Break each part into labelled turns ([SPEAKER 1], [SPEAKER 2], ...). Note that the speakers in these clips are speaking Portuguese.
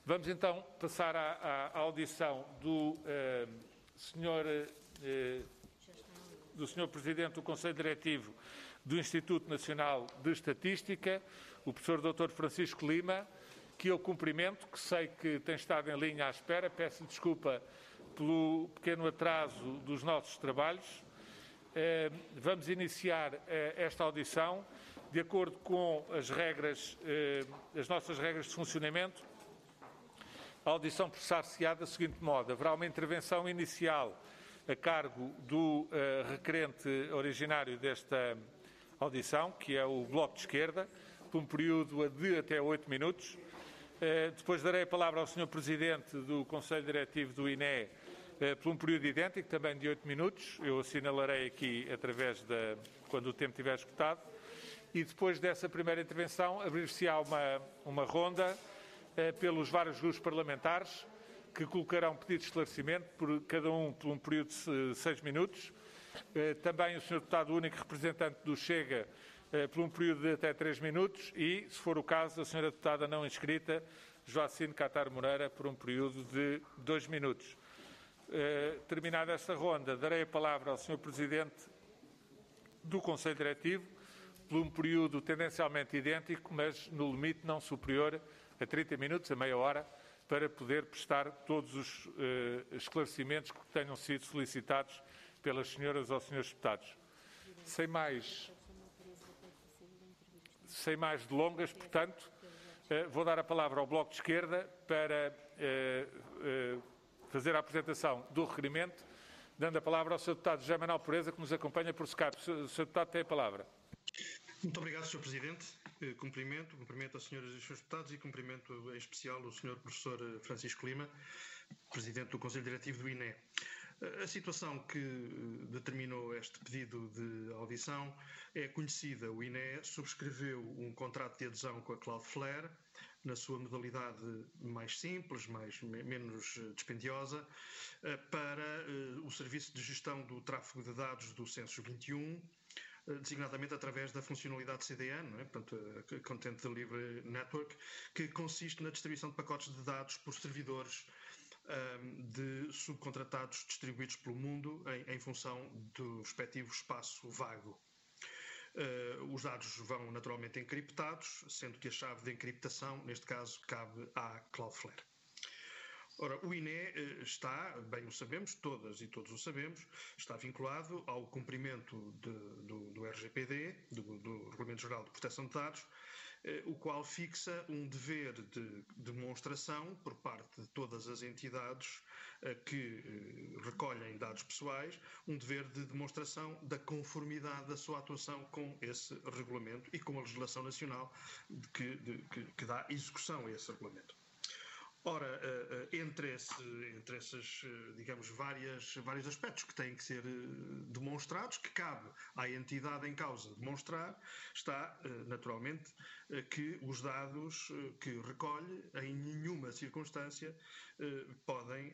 [SPEAKER 1] Vamos então passar à audição do Sr. Presidente do Conselho Diretivo do Instituto Nacional de Estatística, o professor Dr. Francisco Lima, que eu cumprimento, que sei que tem estado em linha à espera. Peço desculpa pelo pequeno atraso dos nossos trabalhos. Vamos iniciar esta audição de acordo com as nossas regras de funcionamento. A audição processar-se-á da seguinte modo: haverá uma intervenção inicial a cargo do requerente originário desta audição, que é o Bloco de Esquerda, por um período de até 8 minutos. Depois darei a palavra ao Sr. Presidente do Conselho Diretivo do INE por um período idêntico, também de 8 minutos. Eu assinalarei aqui através quando o tempo estiver esgotado. E depois dessa primeira intervenção, abrir-se-á uma ronda pelos vários grupos parlamentares, que colocarão pedido de esclarecimento, cada um por um período de 6 minutos. Também o Sr. Deputado único representante do Chega, por um período de até 3 minutos, e, se for o caso, a Sra. Deputada não inscrita, Joacine Catar Moreira, por um período de 2 minutos. Terminada esta ronda, darei a palavra ao Sr. Presidente do Conselho Diretivo, por um período tendencialmente idêntico, mas no limite não superior a 30 minutos, a meia hora, para poder prestar todos os esclarecimentos que tenham sido solicitados pelas senhoras ou senhores deputados. Sem mais delongas, portanto, vou dar a palavra ao Bloco de Esquerda para fazer a apresentação do requerimento, dando a palavra ao Sr. Deputado José Manuel Pureza, que nos acompanha por Skype. O Sr. Deputado tem a palavra.
[SPEAKER 2] Muito obrigado, Sr. Presidente. Cumprimento as senhoras e os senhores deputados e cumprimento em especial o Sr. Professor Francisco Lima, Presidente do Conselho Diretivo do INE. A situação que determinou este pedido de audição é conhecida. O INE subscreveu um contrato de adesão com a Cloudflare, na sua modalidade mais simples, menos dispendiosa, para o serviço de gestão do tráfego de dados do Census 21, designadamente através da funcionalidade CDN, não é? Portanto, a Content Delivery Network, que consiste na distribuição de pacotes de dados por servidores de subcontratados distribuídos pelo mundo em função do respectivo espaço vago. Os dados vão naturalmente encriptados, sendo que a chave de encriptação, neste caso, cabe à Cloudflare. Ora, o INE está, bem o sabemos, todas e todos o sabemos, está vinculado ao cumprimento do RGPD, do Regulamento Geral de Proteção de Dados, o qual fixa um dever de demonstração por parte de todas as entidades que recolhem dados pessoais, um dever de demonstração da conformidade da sua atuação com esse regulamento e com a legislação nacional que dá execução a esse regulamento. Ora, entre esses, digamos, vários aspectos que têm que ser demonstrados, que cabe à entidade em causa demonstrar, está, naturalmente, que os dados que recolhe, em nenhuma circunstância, podem,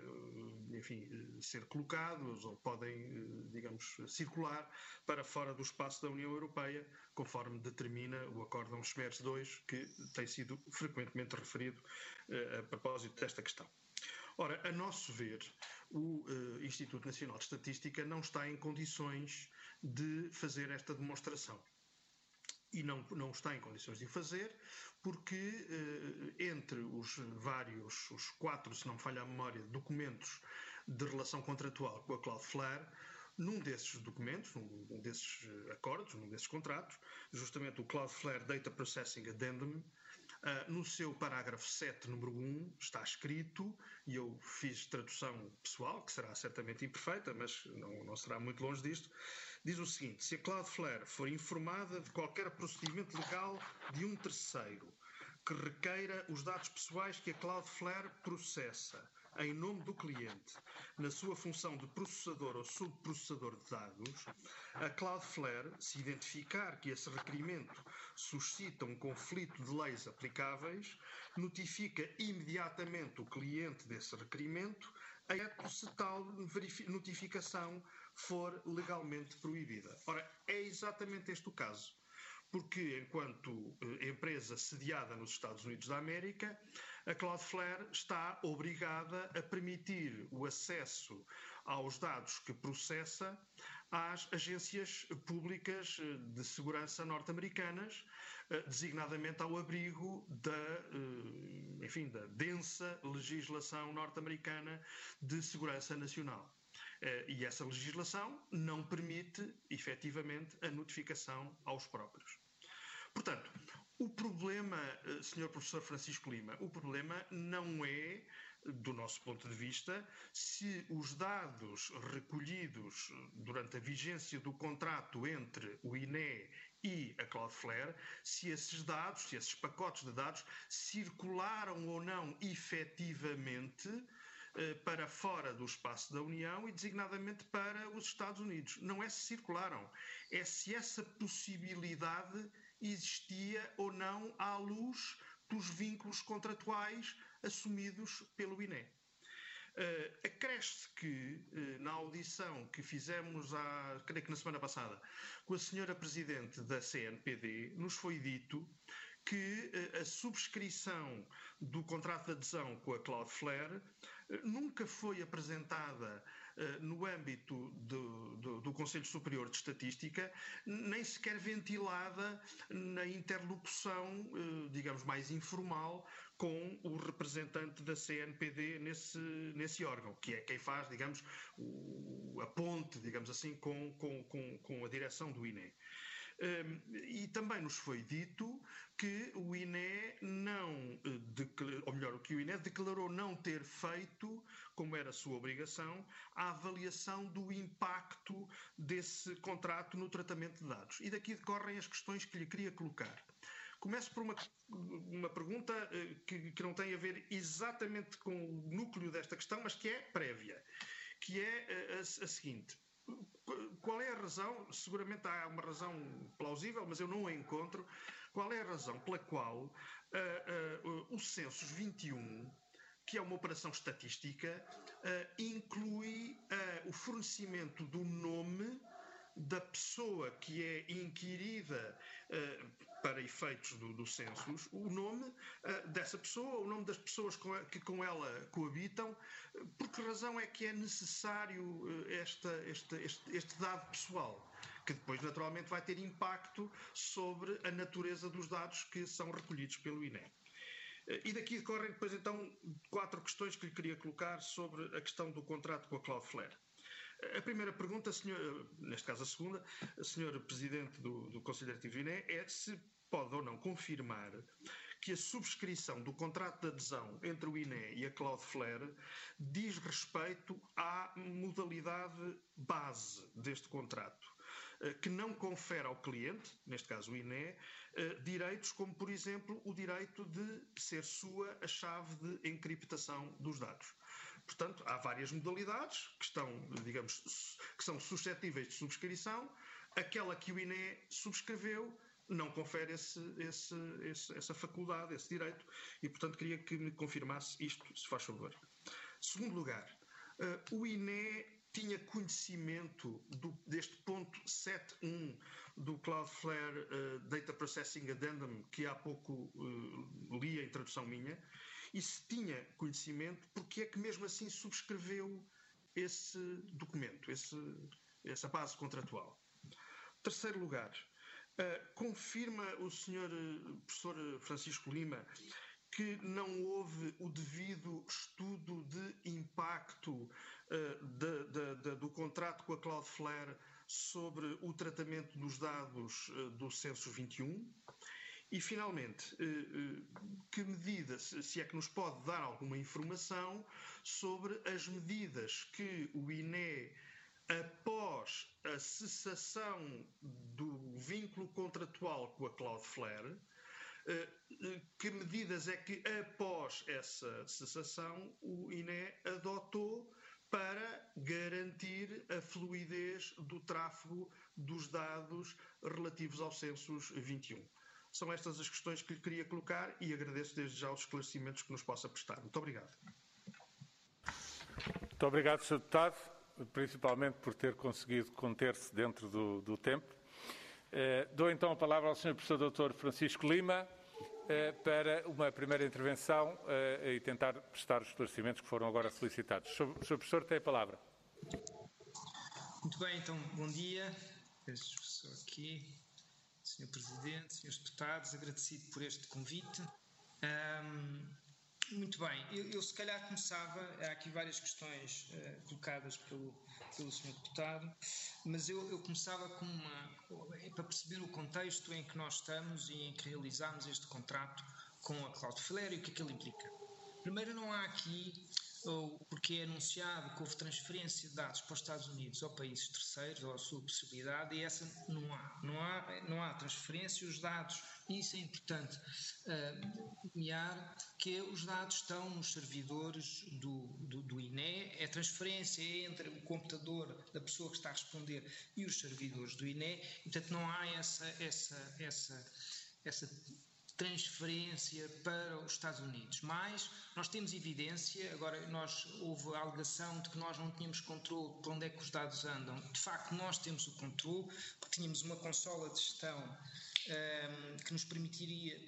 [SPEAKER 2] enfim, ser colocados ou podem, digamos, circular para fora do espaço da União Europeia, conforme determina o Acórdão Schmerz II, que tem sido frequentemente referido a propósito desta questão. Ora, a nosso ver, o Instituto Nacional de Estatística não está em condições de fazer esta demonstração. E não está em condições de o fazer porque entre os 4, se não me falha a memória, documentos de relação contratual com a Cloudflare, num desses documentos, num desses acordos, num desses contratos, justamente o Cloudflare Data Processing Addendum, no seu parágrafo 7, número 1, está escrito, e eu fiz tradução pessoal, que será certamente imperfeita, mas não será muito longe disto, diz o seguinte: se a Cloudflare for informada de qualquer procedimento legal de um terceiro que requeira os dados pessoais que a Cloudflare processa em nome do cliente, na sua função de processador ou subprocessador de dados, a Cloudflare, se identificar que esse requerimento suscita um conflito de leis aplicáveis, notifica imediatamente o cliente desse requerimento, exceto se tal notificação for legalmente proibida. Ora, é exatamente este o caso. porque, enquanto empresa sediada nos Estados Unidos da América, a Cloudflare está obrigada a permitir o acesso aos dados que processa às agências públicas de segurança norte-americanas, designadamente ao abrigo da densa legislação norte-americana de segurança nacional. E essa legislação não permite, efetivamente, a notificação aos próprios. Portanto, o problema, Sr. Professor Francisco Lima, o problema não é, do nosso ponto de vista, se os dados recolhidos durante a vigência do contrato entre o INE e a Cloudflare, se esses dados, se esses pacotes de dados circularam ou não efetivamente para fora do espaço da União e designadamente para os Estados Unidos. Não é se circularam, é se essa possibilidade existia ou não à luz dos vínculos contratuais assumidos pelo INE. Acresce que, na audição que fizemos, creio que na semana passada, com a senhora Presidente da CNPD, nos foi dito que a subscrição do contrato de adesão com a Cloudflare nunca foi apresentada no âmbito do Conselho Superior de Estatística, nem sequer ventilada na interlocução, digamos, mais informal com o representante da CNPD nesse órgão, que é quem faz, digamos, a ponte, digamos assim, com a direção do INE. E também nos foi dito que o INE que o INE declarou não ter feito, como era a sua obrigação, a avaliação do impacto desse contrato no tratamento de dados. E daqui decorrem as questões que lhe queria colocar. Começo por uma pergunta que não tem a ver exatamente com o núcleo desta questão, mas que é prévia, que é a seguinte. Qual é a razão? Seguramente há uma razão plausível, mas eu não a encontro. Qual é a razão pela qual o Census 21, que é uma operação estatística, inclui o fornecimento do nome da pessoa que é inquirida para efeitos do census, o nome dessa pessoa, o nome das pessoas que com ela coabitam. Por que razão é que é necessário este dado pessoal, que depois naturalmente vai ter impacto sobre a natureza dos dados que são recolhidos pelo INE? E daqui decorrem depois então 4 questões que lhe queria colocar sobre a questão do contrato com a Cloudflare. A primeira pergunta, neste caso a segunda, a senhora Presidente do Conselho Diretivo do INE, é se pode ou não confirmar que a subscrição do contrato de adesão entre o INE e a Cloudflare diz respeito à modalidade base deste contrato, que não confere ao cliente, neste caso o INE, direitos como, por exemplo, o direito de ser sua a chave de encriptação dos dados. Portanto, há várias modalidades que são suscetíveis de subscrição. Aquela que o INE subscreveu não confere essa faculdade, esse direito, e, portanto, queria que me confirmasse isto, se faz favor. Segundo lugar, o INE tinha conhecimento deste ponto 7.1 do Cloudflare Data Processing Addendum, que há pouco li a introdução minha, e se tinha conhecimento, porque é que mesmo assim subscreveu esse documento, essa base contratual. Terceiro lugar, confirma o Sr. Professor Francisco Lima que não houve o devido estudo de impacto do contrato com a Cloudflare sobre o tratamento dos dados do Census 21? E, finalmente, que medidas, se é que nos pode dar alguma informação sobre as medidas que o INE, após a cessação do vínculo contratual com a Cloudflare, que medidas é que, após essa cessação, o INE adotou para garantir a fluidez do tráfego dos dados relativos ao Census 21? São estas as questões que lhe queria colocar e agradeço desde já os esclarecimentos que nos possa prestar. Muito obrigado.
[SPEAKER 1] Muito obrigado, Sr. Deputado, principalmente por ter conseguido conter-se dentro do tempo. Dou então a palavra ao Sr. Professor Dr. Francisco Lima para uma primeira intervenção e tentar prestar os esclarecimentos que foram agora solicitados. Sr. Professor, tem a palavra.
[SPEAKER 3] Muito bem, então, bom dia. Estou aqui, Sr. Presidente, Srs. Deputados, agradecido por este convite. Muito bem, eu se calhar começava, há aqui várias questões colocadas pelo Sr. Deputado, mas eu começava para perceber o contexto em que nós estamos e em que realizámos este contrato com a Cloudflare e o que é que ele implica. Primeiro, não há aqui, porque é anunciado que houve transferência de dados para os Estados Unidos ou países terceiros, ou a sua possibilidade, e essa não há transferência, os dados, e isso é importante nomear, que os dados estão nos servidores do INE, é transferência entre o computador da pessoa que está a responder e os servidores do INE, e, portanto não há essa transferência para os Estados Unidos, mas nós temos evidência, agora houve a alegação de que nós não tínhamos controle de onde é que os dados andam. De facto, nós temos o controle, porque tínhamos uma consola de gestão que nos permitia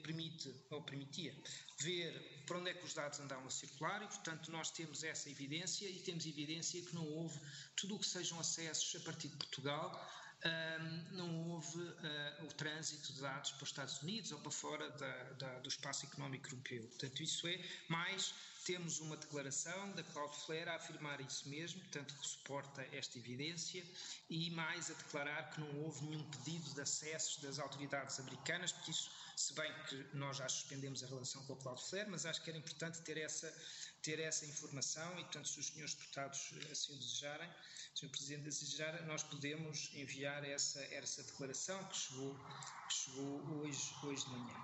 [SPEAKER 3] ver para onde é que os dados andavam a circular e, portanto, nós temos essa evidência e temos evidência que não houve tudo o que sejam acessos a partir de Portugal. Não houve o trânsito de dados para os Estados Unidos ou para fora do espaço económico europeu. Portanto, isso é, mais temos uma declaração da Cloudflare a afirmar isso mesmo, portanto, que suporta esta evidência, e mais a declarar que não houve nenhum pedido de acessos das autoridades americanas, porque isso, se bem que nós já suspendemos a relação com a Cloudflare, mas acho que era importante ter essa informação e, portanto, se os senhores deputados assim o desejarem, o Sr. Presidente desejar, nós podemos enviar essa declaração que chegou hoje de manhã.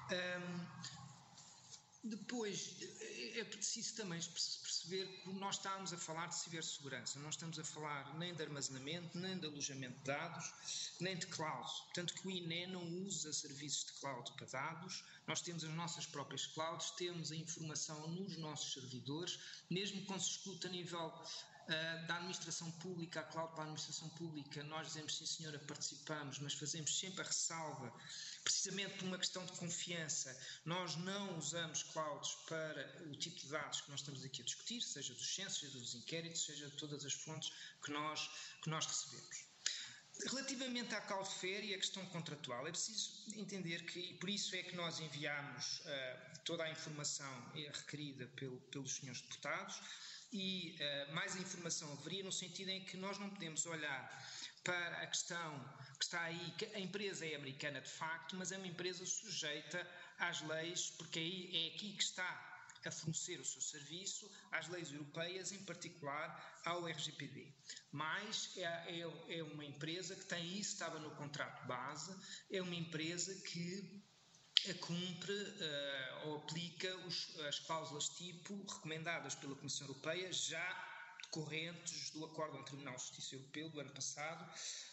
[SPEAKER 3] Depois, é preciso também perceber que nós estamos a falar de cibersegurança, não estamos a falar nem de armazenamento, nem de alojamento de dados, nem de cloud. Portanto, que o INE não usa serviços de cloud para dados, nós temos as nossas próprias clouds, temos a informação nos nossos servidores, mesmo quando se escuta a nível da administração pública, a cloud para a administração pública, nós dizemos sim senhora, participamos, mas fazemos sempre a ressalva, precisamente por uma questão de confiança. Nós não usamos clouds para o tipo de dados que nós estamos aqui a discutir, seja dos censos, seja dos inquéritos, seja de todas as fontes que nós recebemos. Relativamente à Cloudflare e à questão contratual, é preciso entender que, por isso é que nós enviámos toda a informação requerida pelos senhores deputados, e mais a informação haveria no sentido em que nós não podemos olhar para a questão que está aí, que a empresa é americana de facto, mas é uma empresa sujeita às leis, porque é aqui que está a fornecer o seu serviço, às leis europeias, em particular ao RGPD. Mas é uma empresa que tem isso, estava no contrato base, é uma empresa que cumpre ou aplica as cláusulas tipo recomendadas pela Comissão Europeia, já decorrentes do acordo ao Tribunal de Justiça Europeu do ano passado,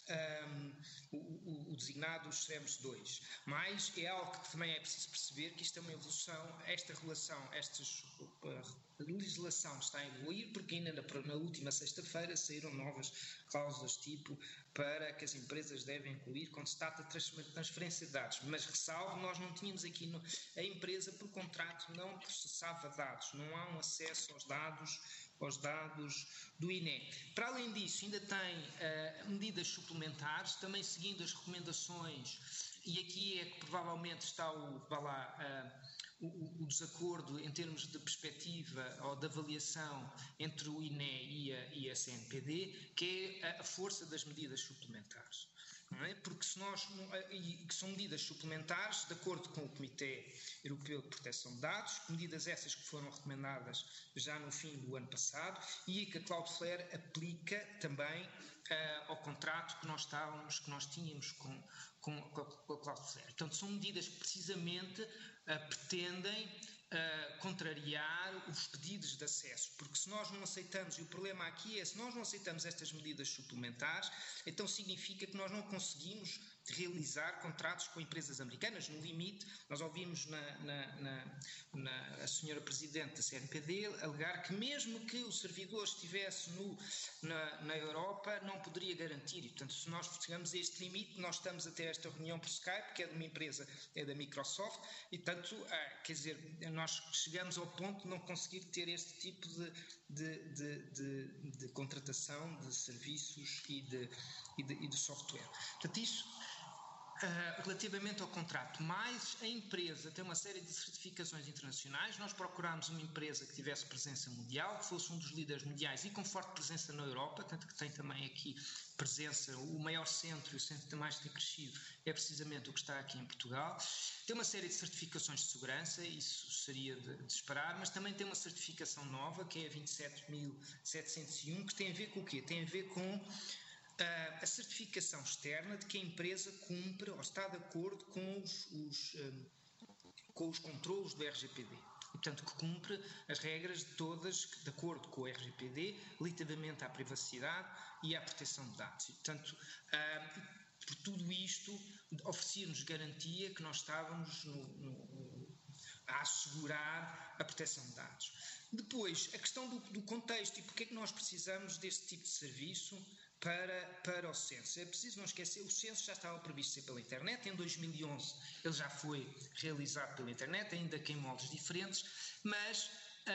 [SPEAKER 3] o designado SREMS 2. Mas é algo que também é preciso perceber, que isto é uma evolução, esta legislação está a evoluir, porque ainda na última sexta-feira saíram novas cláusulas tipo para que as empresas devem incluir quando se trata de transferência de dados. Mas ressalvo, nós não tínhamos aqui, a empresa por contrato não processava dados, não há um acesso aos dados do INE. Para além disso, ainda tem medidas suplementares, também seguindo as recomendações, e aqui é que provavelmente está o desacordo em termos de perspectiva ou de avaliação entre o INE e a CNPD, que é a força das medidas suplementares. Não é? Porque que são medidas suplementares de acordo com o Comitê Europeu de Proteção de Dados, medidas essas que foram recomendadas já no fim do ano passado e que a Cloudflare aplica também ao contrato que nós tínhamos com a Cloudflare. Portanto, são medidas que precisamente pretendem contrariar os pedidos de acesso, porque se nós não aceitamos, e o problema aqui é, se nós não aceitamos estas medidas suplementares, então significa que nós não conseguimos realizar contratos com empresas americanas. No limite, nós ouvimos a senhora Presidente da CNPD alegar que mesmo que o servidor estivesse na Europa, não poderia garantir. E, portanto, se nós chegamos a este limite, nós estamos a ter esta reunião por Skype, que é de uma empresa, é da Microsoft, e, portanto, quer dizer, nós chegamos ao ponto de não conseguir ter este tipo de contratação de serviços e de software. Portanto, isso relativamente ao contrato, mais a empresa tem uma série de certificações internacionais. Nós procurámos uma empresa que tivesse presença mundial, que fosse um dos líderes mundiais e com forte presença na Europa, tanto que tem também aqui presença, o maior centro e o centro que mais tem crescido é precisamente o que está aqui em Portugal. Tem uma série de certificações de segurança, isso seria de esperar, mas também tem uma certificação nova, que é a 27701, que tem a ver com o quê? Tem a ver com a certificação externa de que a empresa cumpre ou está de acordo com os controlos do RGPD. E, portanto, que cumpre as regras todas de acordo com o RGPD, relativamente à privacidade e à proteção de dados. E, portanto, por tudo isto, oferecia-nos garantia que nós estávamos a assegurar a proteção de dados. Depois, a questão do contexto e porque é que nós precisamos deste tipo de serviço para o censo. É preciso não esquecer, o censo já estava previsto ser pela internet, em 2011 ele já foi realizado pela internet, ainda que em moldes diferentes, mas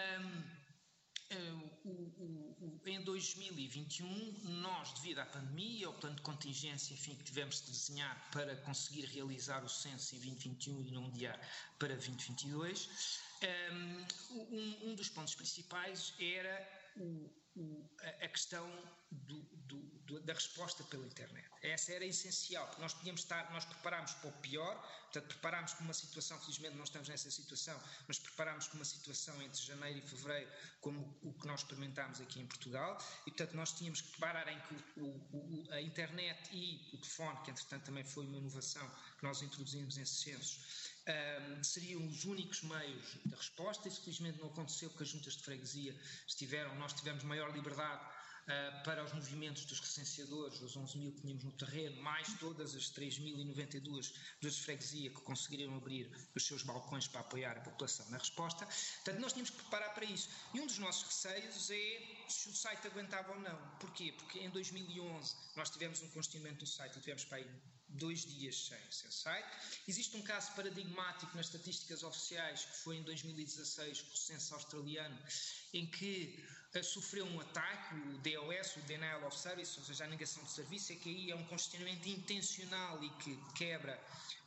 [SPEAKER 3] em 2021 nós, devido à pandemia, ao plano de contingência, enfim, que tivemos de desenhar para conseguir realizar o censo em 2021 e não adiar para 2022, um dos pontos principais era a questão da resposta pela internet. Essa era essencial, porque nós preparámos para o pior, portanto preparámos para uma situação, felizmente não estamos nessa situação, mas preparámos para uma situação entre janeiro e fevereiro, como o que nós experimentámos aqui em Portugal, e portanto nós tínhamos que preparar em que a internet e o telefone, que entretanto também foi uma inovação que nós introduzimos nesses censos, seriam os únicos meios de resposta. Isso felizmente não aconteceu, porque as juntas de freguesia nós tivemos maior liberdade para os movimentos dos recenseadores, os 11.000 que tínhamos no terreno, mais todas as 3.092 juntas de freguesia que conseguiram abrir os seus balcões para apoiar a população na resposta. Portanto, nós tínhamos que preparar para isso. E um dos nossos receios é se o site aguentava ou não. Porquê? Porque em 2011 nós tivemos um congestionamento do site e tivemos para aí 2 dias sem site. Existe um caso paradigmático nas estatísticas oficiais, que foi em 2016 com o censo australiano, em que sofreu um ataque, o DOS, o Denial of Service, ou seja, a negação de serviço, é que aí é um congestionamento intencional e que quebra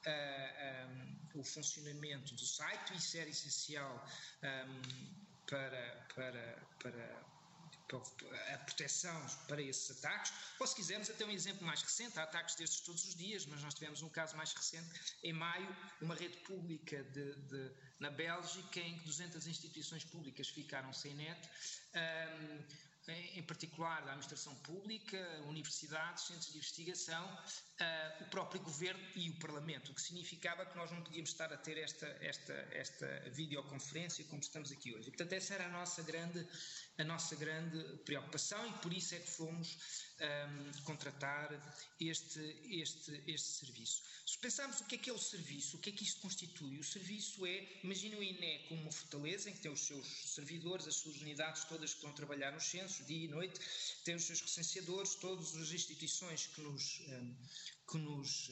[SPEAKER 3] o funcionamento do site. Isso era essencial para a proteção para esses ataques, ou se quisermos até um exemplo mais recente, há ataques destes todos os dias, mas nós tivemos um caso mais recente, em maio, uma rede pública na Bélgica, em que 200 instituições públicas ficaram sem net, em particular da administração pública, universidades, centros de investigação, o próprio governo e o Parlamento, o que significava que nós não podíamos estar a ter esta videoconferência como estamos aqui hoje. E, portanto, essa era a nossa grande preocupação, e por isso é que fomos contratar este serviço. Se pensarmos o que é o serviço, o que é que isto constitui? O serviço imaginem o INE como uma fortaleza em que tem os seus servidores, as suas unidades todas que estão a trabalhar nos censos, dia e noite, tem os seus recenseadores, todas as instituições que nos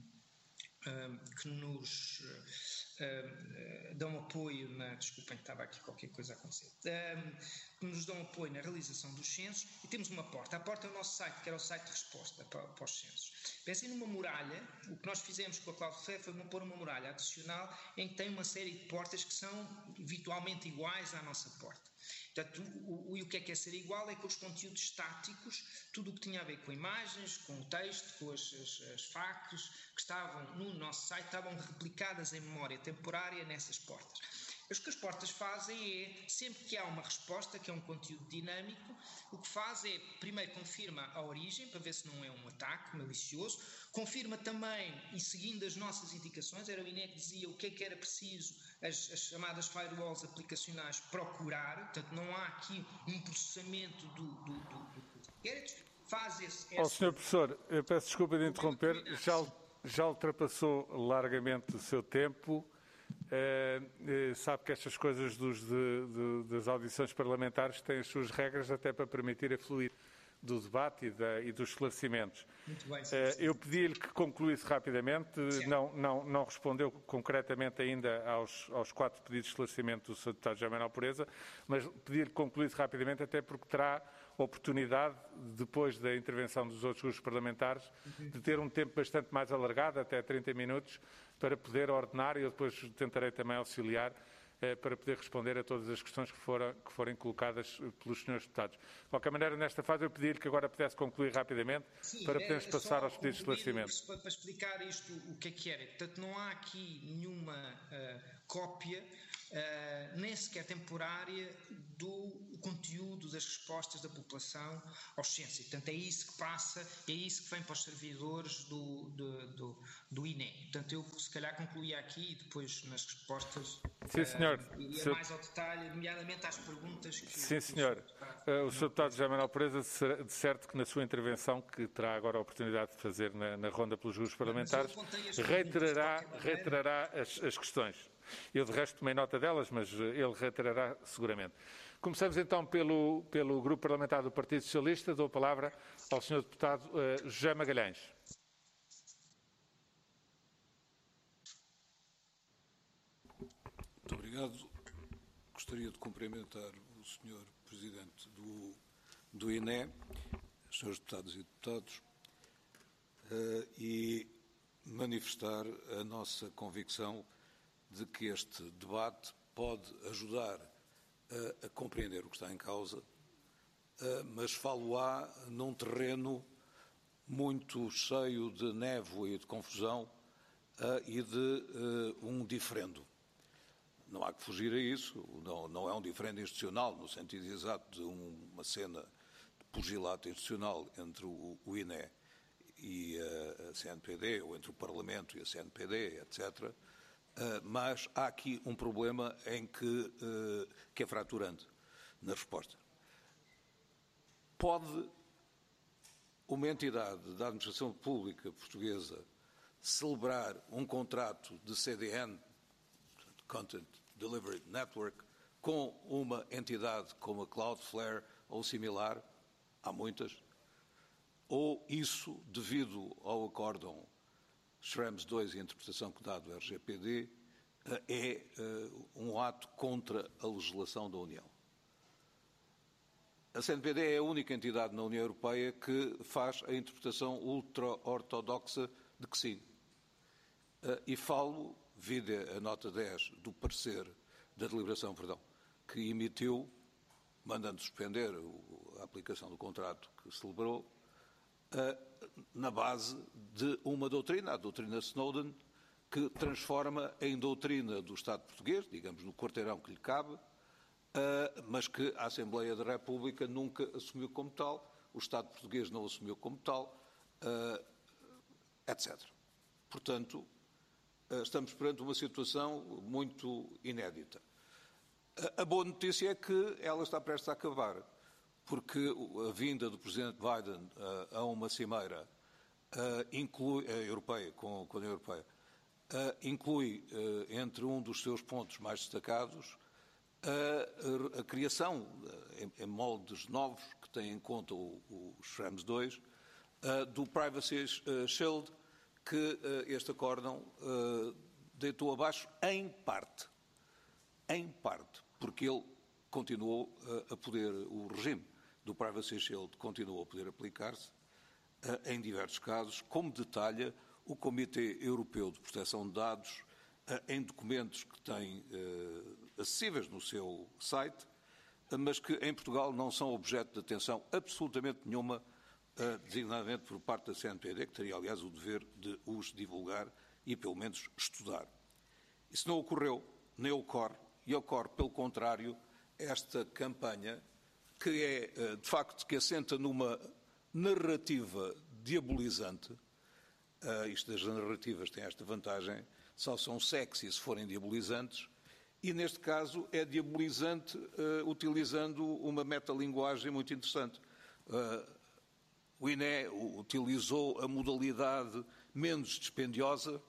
[SPEAKER 3] dão apoio desculpem, estava aqui qualquer coisa a acontecer, que nos dão apoio na realização dos censos, e temos uma porta. A porta é o nosso site, que era o site de resposta para os censos. Pensem numa muralha. O que nós fizemos com a Cloudflare foi pôr uma muralha adicional em que tem uma série de portas que são virtualmente iguais à nossa porta. Portanto, o que é ser igual é que os conteúdos estáticos, tudo o que tinha a ver com imagens, com o texto, com as factos que estavam no nosso site, estavam replicadas em memória temporária nessas portas. O que as portas fazem é, sempre que há uma resposta, que é um conteúdo dinâmico, o que faz é, primeiro confirma a origem, para ver se não é um ataque malicioso, confirma também, e seguindo as nossas indicações, era o INE que dizia o que é que era preciso as chamadas firewalls aplicacionais procurar, portanto não há aqui um processamento do inquérito, faz esse...
[SPEAKER 1] Sr. Professor, eu peço desculpa de interromper, já ultrapassou largamente o seu tempo. Sabe que estas coisas das audições parlamentares têm as suas regras até para permitir a fluir do debate e dos esclarecimentos.
[SPEAKER 3] Muito bem,
[SPEAKER 1] eu pedi-lhe que concluísse rapidamente, não respondeu concretamente ainda aos 4 pedidos de esclarecimento do Sr. Deputado José Manuel Pureza, mas pedi-lhe que concluísse rapidamente, até porque terá oportunidade, depois da intervenção dos outros grupos parlamentares, de ter um tempo bastante mais alargado, até 30 minutos, para poder ordenar, e eu depois tentarei também auxiliar, para poder responder a todas as questões que forem colocadas pelos senhores deputados. De qualquer maneira, nesta fase, eu pedi-lhe que agora pudesse concluir rapidamente, para podermos passar aos pedidos de esclarecimento.
[SPEAKER 3] Para explicar isto, o que era. Portanto, não há aqui nenhuma cópia, nem sequer temporária, do conteúdo das respostas da população aos censos. Portanto, é isso que passa, é isso que vem para os servidores do INE. Portanto, eu se calhar concluía aqui e depois nas respostas...
[SPEAKER 1] Sim, senhor.
[SPEAKER 3] Ia mais ao detalhe, nomeadamente às perguntas que...
[SPEAKER 1] Sim, senhor. O Sr. Deputado José Manuel Pureza, de certo que na sua intervenção, que terá agora a oportunidade de fazer na ronda pelos grupos parlamentares, reiterará as questões. Eu, de resto, tomei nota delas, mas ele reiterará seguramente. Começamos então pelo Grupo Parlamentar do Partido Socialista. Dou a palavra ao Sr. Deputado José Magalhães.
[SPEAKER 4] Muito obrigado. Gostaria de cumprimentar o Sr. Presidente do INE, os Srs. Deputados e Deputados, e manifestar a nossa convicção de que este debate pode ajudar a compreender o que está em causa, mas falo-á num terreno muito cheio de névoa e de confusão e de um diferendo. Não há que fugir a isso, não é um diferendo institucional, no sentido exato de uma cena de pugilato institucional entre o INE e a CNPD, ou entre o Parlamento e a CNPD, etc., mas há aqui um problema que é fraturante na resposta. Pode uma entidade da administração pública portuguesa celebrar um contrato de CDN, Content Delivery Network, com uma entidade como a Cloudflare ou similar? Há muitas. Ou isso, devido ao acórdão Schrems II e a interpretação que dá do RGPD, é um ato contra a legislação da União. A CNPD é a única entidade na União Europeia que faz a interpretação ultra-ortodoxa de que sim. E falo, vide a nota 10 do parecer, da deliberação, que emitiu, mandando suspender a aplicação do contrato que celebrou, na base de uma doutrina, a doutrina Snowden, que transforma em doutrina do Estado português, digamos, no quarteirão que lhe cabe, mas que a Assembleia da República nunca assumiu como tal, o Estado português não assumiu como tal, etc. Portanto, estamos perante uma situação muito inédita. A boa notícia é que ela está prestes a acabar, porque a vinda do Presidente Biden a uma cimeira europeia, com a União Europeia, inclui, entre um dos seus pontos mais destacados, a criação, em moldes novos, que têm em conta o Schrems II, do Privacy Shield, que este acórdão deitou abaixo em parte, porque ele continuou a poder, o regime do Privacy Shield continuou a poder aplicar-se em diversos casos, como detalha o Comitê Europeu de Proteção de Dados em documentos que tem acessíveis no seu site, mas que em Portugal não são objeto de atenção absolutamente nenhuma, designadamente por parte da CNPD, que teria, aliás, o dever de os divulgar e, pelo menos, estudar. Isso não ocorreu, nem ocorre, e ocorre, pelo contrário, esta campanha, que é, de facto, que assenta numa narrativa diabolizante. Isto das narrativas tem esta vantagem, só são sexy se forem diabolizantes, e neste caso é diabolizante utilizando uma metalinguagem muito interessante. O INE utilizou a modalidade menos dispendiosa,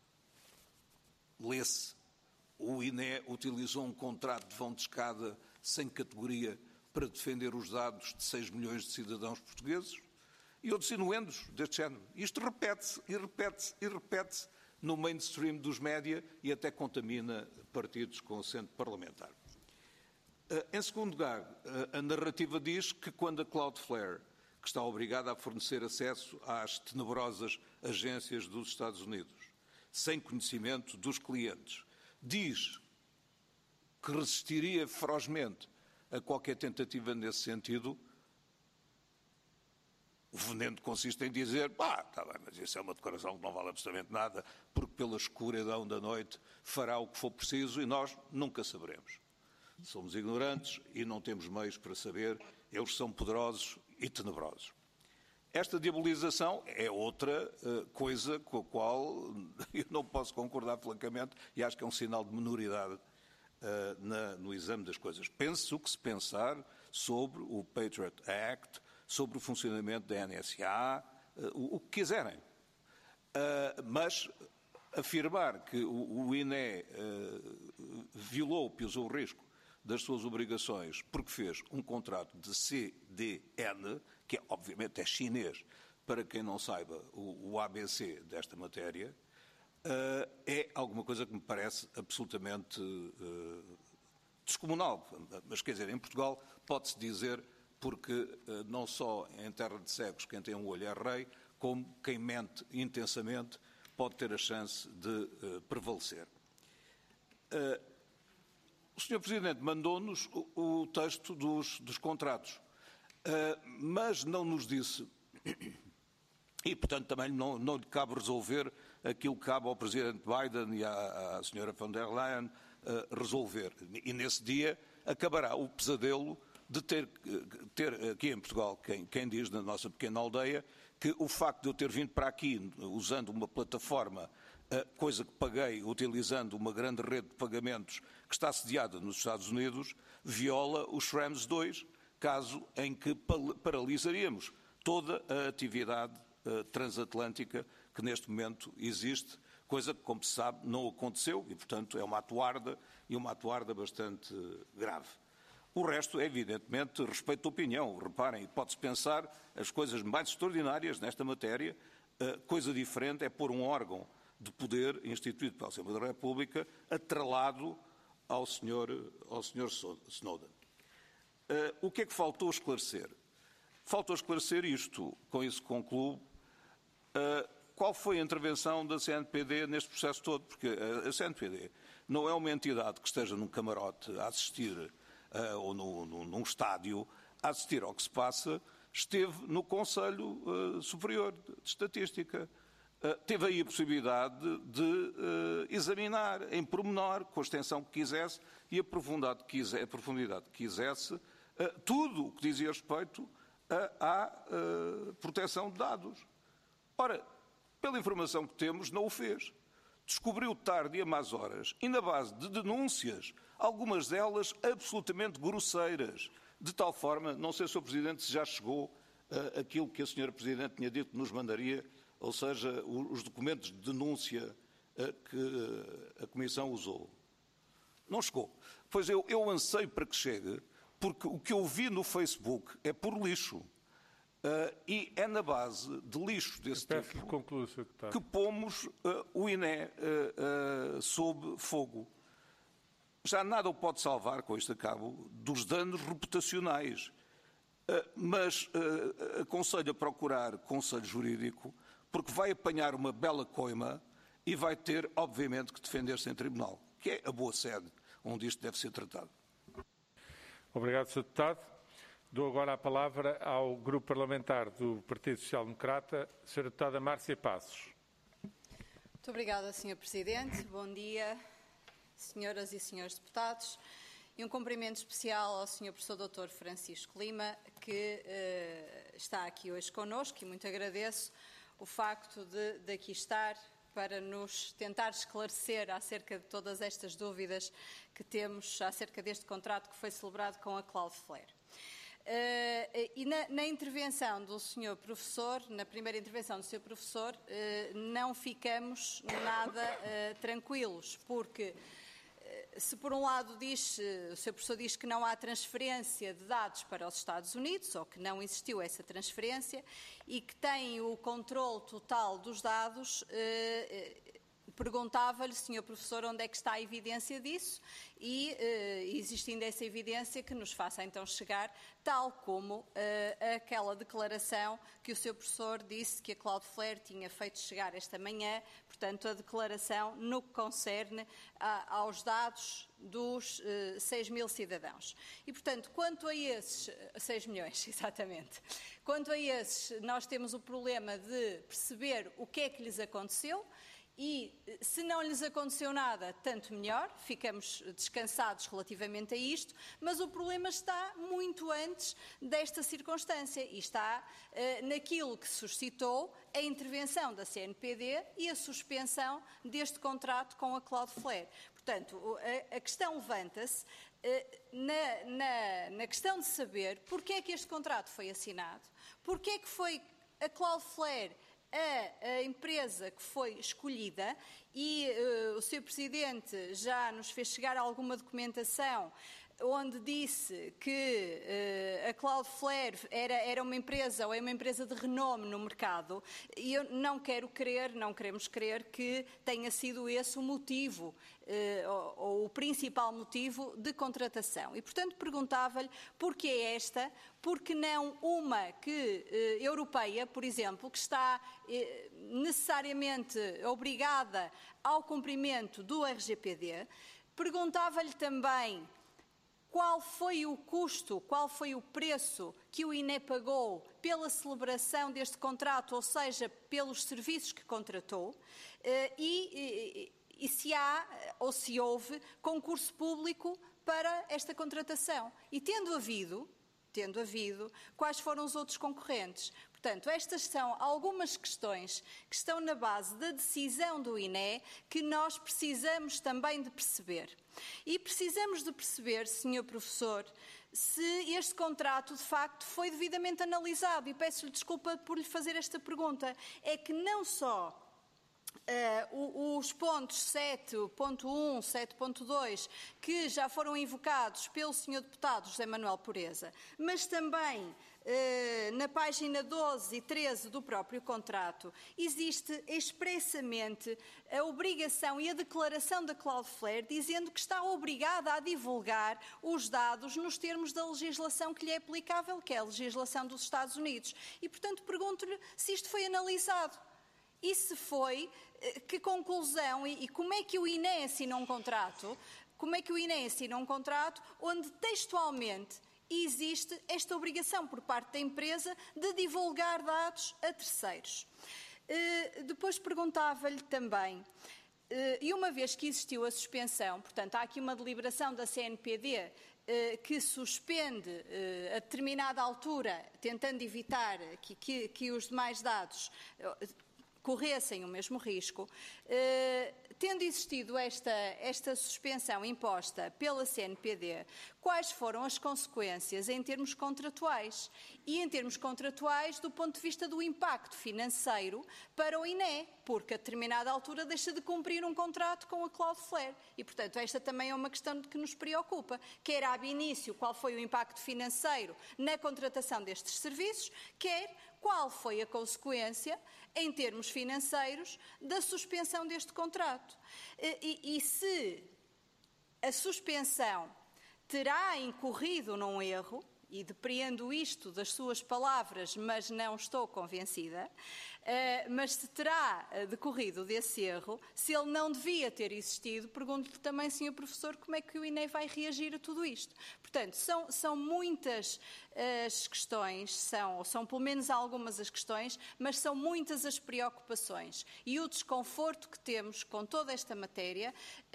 [SPEAKER 4] lê-se: o INE utilizou um contrato de vão de escada sem categoria para defender os dados de 6 milhões de cidadãos portugueses, e outros inuendos deste género. Isto repete-se e repete-se e repete-se no mainstream dos média e até contamina partidos com assento parlamentar. Em segundo lugar, a narrativa diz que quando a Cloudflare, que está obrigada a fornecer acesso às tenebrosas agências dos Estados Unidos, sem conhecimento dos clientes, diz que resistiria ferozmente a qualquer tentativa nesse sentido, o veneno consiste em dizer: está bem, mas isso é uma declaração que não vale absolutamente nada, porque pela escuridão da noite fará o que for preciso e nós nunca saberemos. Somos ignorantes e não temos meios para saber, eles são poderosos e tenebrosos. Esta diabolização é outra coisa com a qual eu não posso concordar francamente e acho que é um sinal de minoridade no exame das coisas. Pense o que se pensar sobre o Patriot Act, sobre o funcionamento da NSA, o que quiserem. Mas afirmar que o INE violou, pisou o risco das suas obrigações porque fez um contrato de CDN, que obviamente é chinês, para quem não saiba o ABC desta matéria, é alguma coisa que me parece absolutamente descomunal. Mas, quer dizer, em Portugal pode-se dizer, porque não só em terra de cegos quem tem um olho é rei, como quem mente intensamente pode ter a chance de prevalecer. O Sr. Presidente mandou-nos o texto dos contratos, mas não nos disse, e portanto também não lhe cabe resolver aquilo que cabe ao Presidente Biden e à Sra. von der Leyen resolver. E nesse dia acabará o pesadelo de ter aqui em Portugal quem diz na nossa pequena aldeia que o facto de eu ter vindo para aqui usando uma plataforma, coisa que paguei utilizando uma grande rede de pagamentos que está sediada nos Estados Unidos, viola o Schrems II, caso em que paralisaríamos toda a atividade transatlântica que neste momento existe, coisa que, como se sabe, não aconteceu e, portanto, é uma atuarda e uma atuarda bastante grave. O resto é, evidentemente, respeito da opinião. Reparem, pode-se pensar as coisas mais extraordinárias nesta matéria. Coisa diferente é pôr um órgão de poder instituído pela Assembleia da República atrelado ao Sr. Snowden. O que é que faltou esclarecer? Faltou esclarecer isto, com isso concluo. Qual foi a intervenção da CNPD neste processo todo? Porque a CNPD não é uma entidade que esteja num camarote a assistir ou num estádio a assistir ao que se passa. Esteve no Conselho Superior de Estatística. Teve aí a possibilidade de examinar em pormenor, com a extensão que quisesse e a profundidade que quisesse, tudo o que dizia respeito à proteção de dados. Ora, pela informação que temos, não o fez. Descobriu tarde e a más horas, e na base de denúncias, algumas delas absolutamente grosseiras, de tal forma, não sei, Sr. Presidente, se já chegou aquilo que a Sra. Presidente tinha dito que nos mandaria, ou seja, os documentos de denúncia que a Comissão usou. Não chegou. Pois eu anseio para que chegue, porque o que eu vi no Facebook é por lixo. E é na base de lixo desse tipo que pomos o INE sob fogo. Já nada o pode salvar, com isto acabo, dos danos reputacionais. Mas aconselho a procurar conselho jurídico, porque vai apanhar uma bela coima e vai ter, obviamente, que defender-se em tribunal, que é a boa sede onde isto deve ser tratado.
[SPEAKER 1] Obrigado, Sr. Deputado. Dou agora a palavra ao Grupo Parlamentar do Partido Social Democrata, Sra. Deputada Márcia Passos.
[SPEAKER 5] Muito obrigada, Sr. Presidente. Bom dia, senhoras e senhores deputados. E um cumprimento especial ao Sr. Professor Dr. Francisco Lima, que está aqui hoje connosco, e muito agradeço o facto de aqui estar para nos tentar esclarecer acerca de todas estas dúvidas que temos acerca deste contrato que foi celebrado com a Cloudflare. E na intervenção do Sr. Professor, na primeira intervenção do Sr. Professor, não ficamos nada tranquilos, porque se por um lado o Sr. Professor diz que não há transferência de dados para os Estados Unidos, ou que não existiu essa transferência, e que tem o controle total dos dados, perguntava-lhe, Sr. Professor, onde é que está a evidência disso e, existindo essa evidência, que nos faça então chegar, tal como aquela declaração que o Sr. Professor disse que a Cloudflare tinha feito chegar esta manhã, portanto, a declaração no que concerne aos dados dos 6 mil cidadãos. E, portanto, quanto a esses, 6 milhões, exatamente, quanto a esses, nós temos o problema de perceber o que é que lhes aconteceu. E se não lhes aconteceu nada, tanto melhor, ficamos descansados relativamente a isto, mas o problema está muito antes desta circunstância e está naquilo que suscitou a intervenção da CNPD e a suspensão deste contrato com a Cloudflare. Portanto, a questão levanta-se na questão de saber porque é que este contrato foi assinado, porque é que foi a Cloudflare a empresa que foi escolhida, e o Sr. Presidente já nos fez chegar alguma documentação onde disse que a Cloudflare era uma empresa, ou é uma empresa de renome no mercado, e eu não queremos crer que tenha sido esse o motivo, ou o principal motivo de contratação. E, portanto, perguntava-lhe porquê esta, porque não uma europeia, por exemplo, que está necessariamente obrigada ao cumprimento do RGPD. Perguntava-lhe também qual foi o custo, qual foi o preço que o INE pagou pela celebração deste contrato, ou seja, pelos serviços que contratou, e se há ou se houve concurso público para esta contratação. E tendo havido, quais foram os outros concorrentes? Portanto, estas são algumas questões que estão na base da decisão do INE que nós precisamos também de perceber. E precisamos de perceber, Sr. Professor, se este contrato de facto foi devidamente analisado. E peço-lhe desculpa por lhe fazer esta pergunta. É que não só os pontos 7.1, 7.2, que já foram invocados pelo Sr. Deputado José Manuel Pureza, mas também na página 12 e 13 do próprio contrato, existe expressamente a obrigação e a declaração da Cloudflare dizendo que está obrigada a divulgar os dados nos termos da legislação que lhe é aplicável, que é a legislação dos Estados Unidos. E, portanto, pergunto-lhe se isto foi analisado. E se foi, que conclusão e como é que o INE assinou um contrato? Como é que o INE assinou um contrato onde textualmente existe esta obrigação por parte da empresa de divulgar dados a terceiros? Depois perguntava-lhe também, e uma vez que existiu a suspensão, portanto, há aqui uma deliberação da CNPD que suspende a determinada altura, tentando evitar que os demais dados corressem o mesmo risco, tendo existido esta suspensão imposta pela CNPD, quais foram as consequências em termos contratuais? E em termos contratuais do ponto de vista do impacto financeiro para o INE, porque a determinada altura deixa de cumprir um contrato com a Cloudflare. E, portanto, esta também é uma questão que nos preocupa. Quer ab início qual foi o impacto financeiro na contratação destes serviços, quer qual foi a consequência, em termos financeiros, da suspensão deste contrato. E se a suspensão terá incorrido num erro, e depreendo isto das suas palavras, mas não estou convencida, mas se terá decorrido desse erro, se ele não devia ter existido, pergunto-lhe também, Sr. Professor, como é que o INE vai reagir a tudo isto? Portanto, são muitas as questões, são pelo menos algumas as questões, mas são muitas as preocupações e o desconforto que temos com toda esta matéria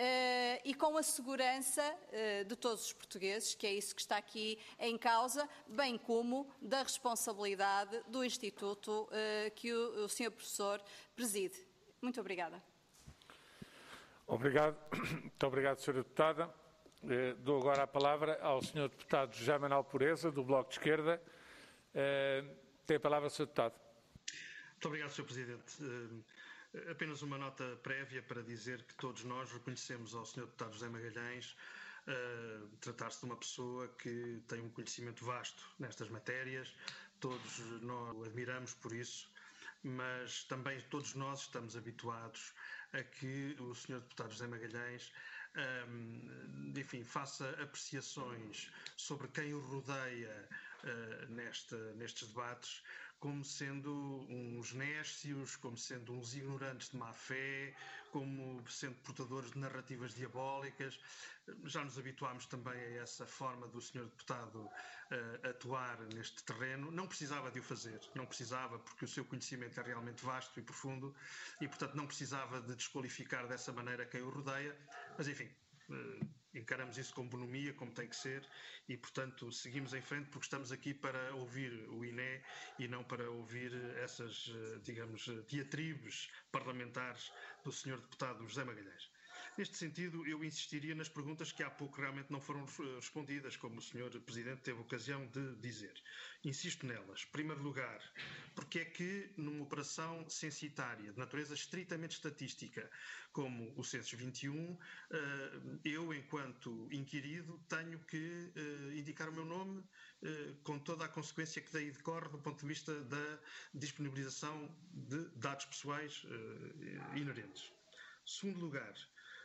[SPEAKER 5] e com a segurança de todos os portugueses, que é isso que está aqui em causa, bem como da responsabilidade do Instituto que o Sr. Professor preside. Muito obrigada.
[SPEAKER 1] Obrigado. Muito obrigado, Sra. Deputada. Dou agora a palavra ao Sr. Deputado José Manuel Pureza, do Bloco de Esquerda. Tem a palavra, Sr. Deputado.
[SPEAKER 2] Muito obrigado, Sr. Presidente. Apenas uma nota prévia para dizer que todos nós reconhecemos ao Sr. Deputado José Magalhães tratar-se de uma pessoa que tem um conhecimento vasto nestas matérias. Todos nós o admiramos por isso, mas também todos nós estamos habituados a que o Sr. Deputado José Magalhães enfim, faça apreciações sobre quem o rodeia nestes debates como sendo uns néscios, como sendo uns ignorantes de má fé, como sendo portadores de narrativas diabólicas. Já nos habituámos também a essa forma do Sr. Deputado atuar neste terreno. Não precisava de o fazer, não precisava, porque o seu conhecimento é realmente vasto e profundo e, portanto, não precisava de desqualificar dessa maneira quem o rodeia. Mas, enfim, encaramos isso com bonomia, como tem que ser, e, portanto, seguimos em frente porque estamos aqui para ouvir o INE e não para ouvir essas, digamos, diatribes parlamentares do Sr. Deputado José Magalhães. Neste sentido, eu insistiria nas perguntas que há pouco realmente não foram respondidas, como o Sr. Presidente teve ocasião de dizer. Insisto nelas. Em primeiro lugar, porque é que numa operação censitária de natureza estritamente estatística, como o Census 21, eu, enquanto inquirido, tenho que indicar o meu nome com toda a consequência que daí decorre do ponto de vista da disponibilização de dados pessoais inerentes. Segundo lugar,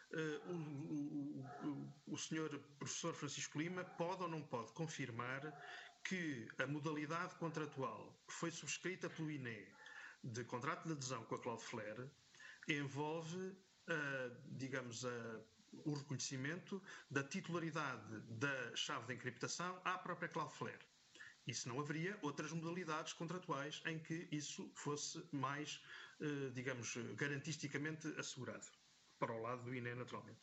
[SPEAKER 2] o Sr. Professor Francisco Lima pode ou não pode confirmar que a modalidade contratual que foi subscrita pelo INE de contrato de adesão com a Cloudflare envolve, digamos, o reconhecimento da titularidade da chave de encriptação à própria Cloudflare. E se não haveria outras modalidades contratuais em que isso fosse mais, digamos, garantisticamente assegurado, para o lado do INE, naturalmente.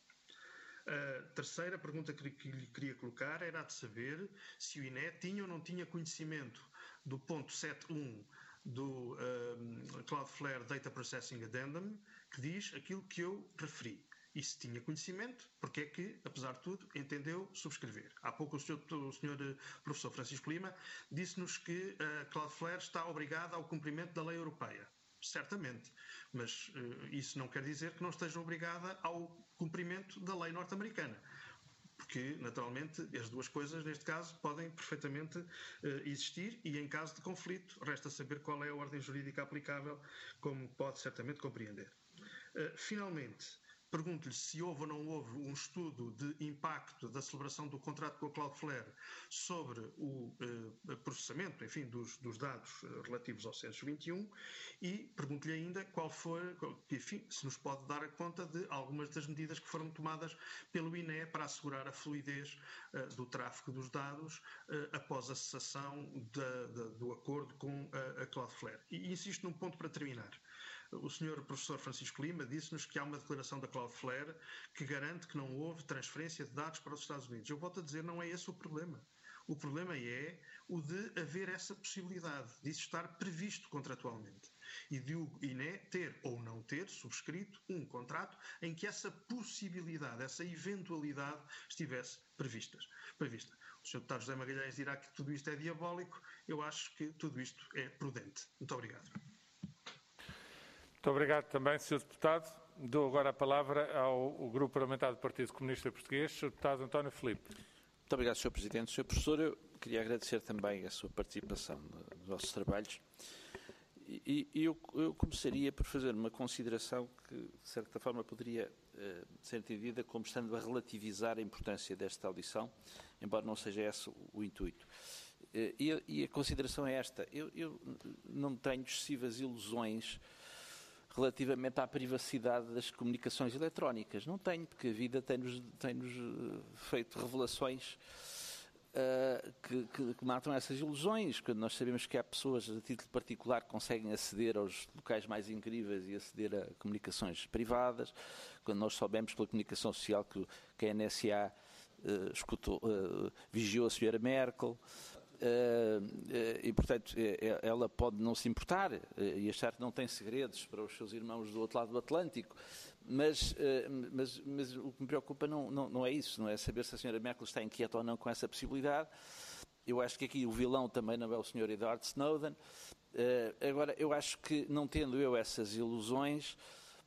[SPEAKER 2] A terceira pergunta que lhe queria colocar era a de saber se o INE tinha ou não tinha conhecimento do ponto 7.1 do Cloudflare Data Processing Addendum, que diz aquilo que eu referi. E se tinha conhecimento, porque é que, apesar de tudo, entendeu subscrever. Há pouco o Sr. Professor Francisco Lima disse-nos que a Cloudflare está obrigada ao cumprimento da lei europeia. Certamente, mas isso não quer dizer que não esteja obrigada ao cumprimento da lei norte-americana, porque, naturalmente, as duas coisas, neste caso, podem perfeitamente existir e, em caso de conflito, resta saber qual é a ordem jurídica aplicável, como pode certamente compreender. Finalmente, pergunto-lhe se houve ou não houve um estudo de impacto da celebração do contrato com a Cloudflare sobre o processamento, enfim, dos dados relativos ao Census 21 e pergunto-lhe ainda qual foi, enfim, se nos pode dar conta de algumas das medidas que foram tomadas pelo INE para assegurar a fluidez do tráfego dos dados após a cessação do acordo com a Cloudflare. E insisto num ponto para terminar. O Sr. Professor Francisco Lima disse-nos que há uma declaração da Cloudflare que garante que não houve transferência de dados para os Estados Unidos. Eu volto a dizer, não é esse o problema. O problema é o de haver essa possibilidade, disso estar previsto contratualmente. E de o INE ter ou não ter subscrito um contrato em que essa possibilidade, essa eventualidade estivesse prevista. O Sr. Deputado José Magalhães dirá que tudo isto é diabólico. Eu acho que tudo isto é prudente. Muito obrigado.
[SPEAKER 1] Muito obrigado também, Sr. Deputado. Dou agora a palavra ao Grupo Parlamentar do Partido Comunista Português, Sr. Deputado António Filipe.
[SPEAKER 6] Muito obrigado, Sr. Presidente. Sr. Professor, eu queria agradecer também a sua participação nos nossos trabalhos e eu começaria por fazer uma consideração que, de certa forma, poderia ser entendida como estando a relativizar a importância desta audição, embora não seja esse o intuito. E a consideração é esta. Eu não tenho excessivas ilusões relativamente à privacidade das comunicações eletrónicas. Não tenho, porque a vida tem-nos feito revelações que matam essas ilusões, quando nós sabemos que há pessoas a título particular que conseguem aceder aos locais mais incríveis e aceder a comunicações privadas, quando nós soubemos pela comunicação social que a NSA vigiou a Sra. Merkel, e, portanto, ela pode não se importar e achar que não tem segredos para os seus irmãos do outro lado do Atlântico, Mas o que me preocupa não é isso, não é saber se a senhora Merkel está inquieta ou não com essa possibilidade. Eu acho que aqui o vilão também não é o Sr. Edward Snowden. Agora, eu acho que, não tendo eu essas ilusões,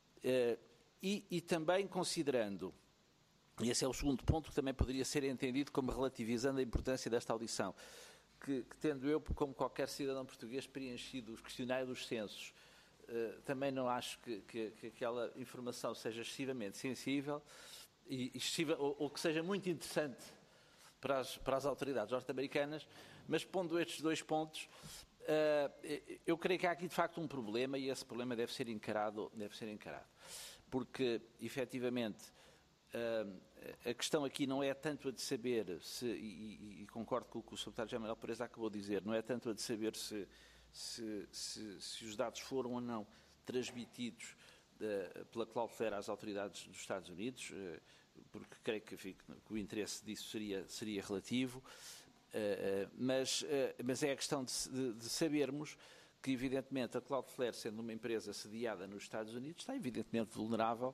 [SPEAKER 6] e também considerando, e esse é o segundo ponto que também poderia ser entendido como relativizando a importância desta audição, que tendo eu, como qualquer cidadão português, preenchido os questionários dos censos, também não acho que aquela informação seja excessivamente sensível ou que seja muito interessante para as autoridades norte-americanas, mas pondo estes dois pontos, eu creio que há aqui de facto um problema e esse problema deve ser encarado, porque efetivamente a questão aqui não é tanto a de saber se, e concordo com o que o Sr. Deputado José Manuel Pereira acabou de dizer, não é tanto a de saber se os dados foram ou não transmitidos pela Cloudflare às autoridades dos Estados Unidos, porque creio que o interesse disso seria relativo, mas é a questão de sabermos que, evidentemente, a Cloudflare, sendo uma empresa sediada nos Estados Unidos, está evidentemente vulnerável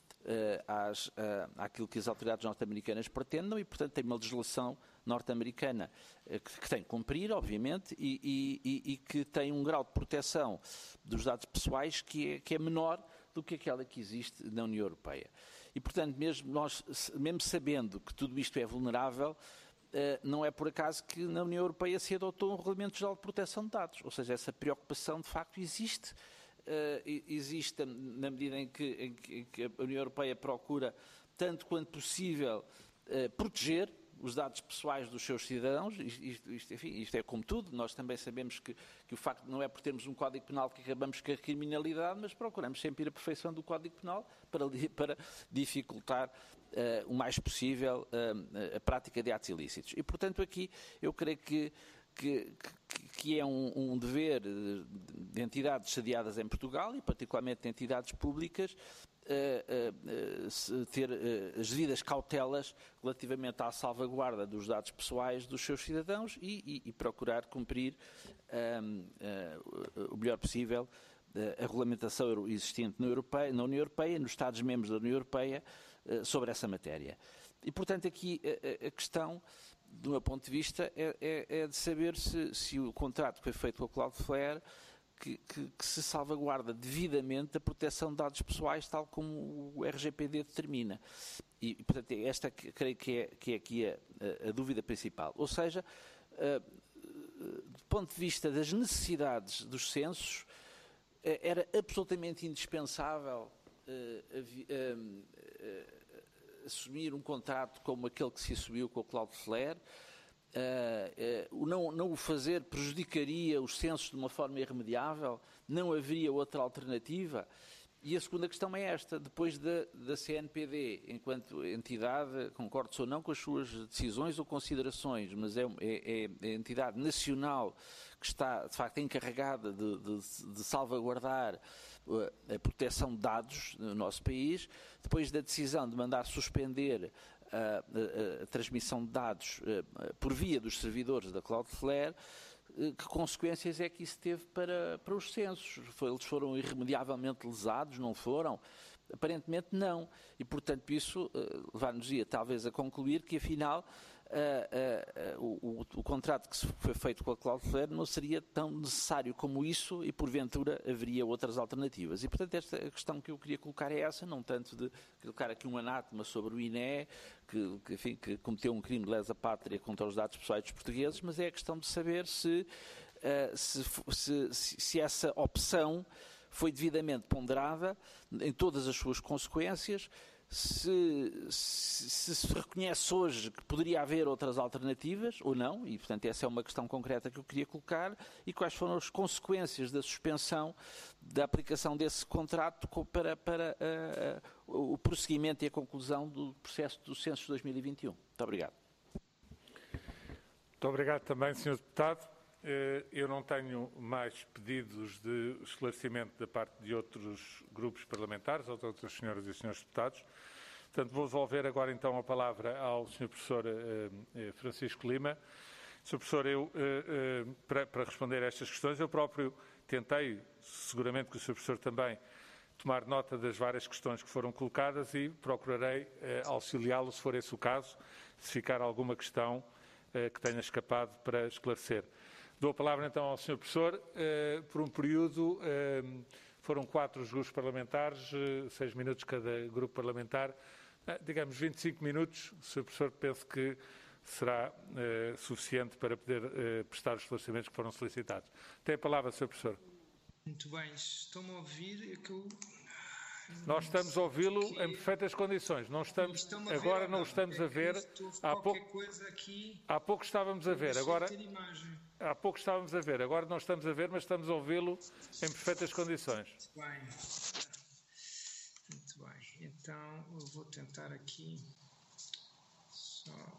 [SPEAKER 6] àquilo que as autoridades norte-americanas pretendam e, portanto, tem uma legislação norte-americana que tem que cumprir, obviamente, e que tem um grau de proteção dos dados pessoais que é menor do que aquela que existe na União Europeia. E, portanto, mesmo sabendo que tudo isto é vulnerável, não é por acaso que na União Europeia se adotou um Regulamento Geral de Proteção de Dados. Ou seja, essa preocupação de facto existe. Existe na medida em que a União Europeia procura, tanto quanto possível, proteger os dados pessoais dos seus cidadãos. Isto é como tudo. Nós também sabemos que o facto não é por termos um Código Penal que acabamos com a criminalidade, mas procuramos sempre ir à perfeição do Código Penal para dificultar o mais possível a prática de atos ilícitos. E, portanto, aqui eu creio que é um dever de entidades sediadas em Portugal e particularmente de entidades públicas ter as devidas cautelas relativamente à salvaguarda dos dados pessoais dos seus cidadãos e procurar cumprir o melhor possível a regulamentação existente na União Europeia, nos Estados-membros da União Europeia, sobre essa matéria. E, portanto, aqui a questão, do meu ponto de vista, é de saber se o contrato que foi feito com a Cloudflare que se salvaguarda devidamente a proteção de dados pessoais, tal como o RGPD determina. E portanto, esta creio que é aqui a dúvida principal. Ou seja, do ponto de vista das necessidades dos censos, era absolutamente indispensável assumir um contrato como aquele que se assumiu com a Cloudflare. Não o fazer prejudicaria os censos de uma forma irremediável? Não haveria outra alternativa? E a segunda questão é esta: depois da CNPD, enquanto entidade, concordo ou não com as suas decisões ou considerações, mas é a entidade nacional que está, de facto, encarregada de salvaguardar a proteção de dados no nosso país, depois da decisão de mandar suspender a transmissão de dados por via dos servidores da Cloudflare, que consequências é que isso teve para os censos? Eles foram irremediavelmente lesados, não foram? Aparentemente não. E, portanto, isso levar-nos-ia talvez a concluir que, afinal, o contrato que foi feito com a Cloudflare não seria tão necessário como isso e, porventura, haveria outras alternativas. E, portanto, esta questão que eu queria colocar é essa, não tanto de colocar aqui um anátema sobre o INE, que cometeu um crime de lesa pátria contra os dados pessoais dos portugueses, mas é a questão de saber se essa opção foi devidamente ponderada em todas as suas consequências, se reconhece hoje que poderia haver outras alternativas ou não, e portanto essa é uma questão concreta que eu queria colocar, e quais foram as consequências da suspensão da aplicação desse contrato para o prosseguimento e a conclusão do processo do censo de 2021. Muito obrigado.
[SPEAKER 1] Muito obrigado também, Sr. Deputado. Eu não tenho mais pedidos de esclarecimento da parte de outros grupos parlamentares ou de outras senhoras e senhores deputados. Portanto, vou devolver agora então a palavra ao Sr. Professor Francisco Lima. Sr. Professor, para responder a estas questões, eu próprio tentei, seguramente que o Sr. Professor também, tomar nota das várias questões que foram colocadas e procurarei auxiliá-lo, se for esse o caso, se ficar alguma questão que tenha escapado para esclarecer. Dou a palavra então ao Sr. Professor. Por um período, foram 4 os grupos parlamentares, 6 minutos cada grupo parlamentar, digamos 25 minutos. O Sr. Professor, penso que será suficiente para poder prestar os esclarecimentos que foram solicitados. Tem a palavra, Sr. Professor.
[SPEAKER 3] Muito bem, estão-me a ouvir? É que eu...
[SPEAKER 1] Nós estamos a ouvi-lo em perfeitas condições. Não estamos, agora não o estamos a ver. Há pouco estávamos a ver. Agora, há pouco estávamos a ver. Agora não estamos a ver, mas estamos a ouvi-lo em perfeitas condições.
[SPEAKER 3] Muito bem. Então, eu vou tentar aqui só...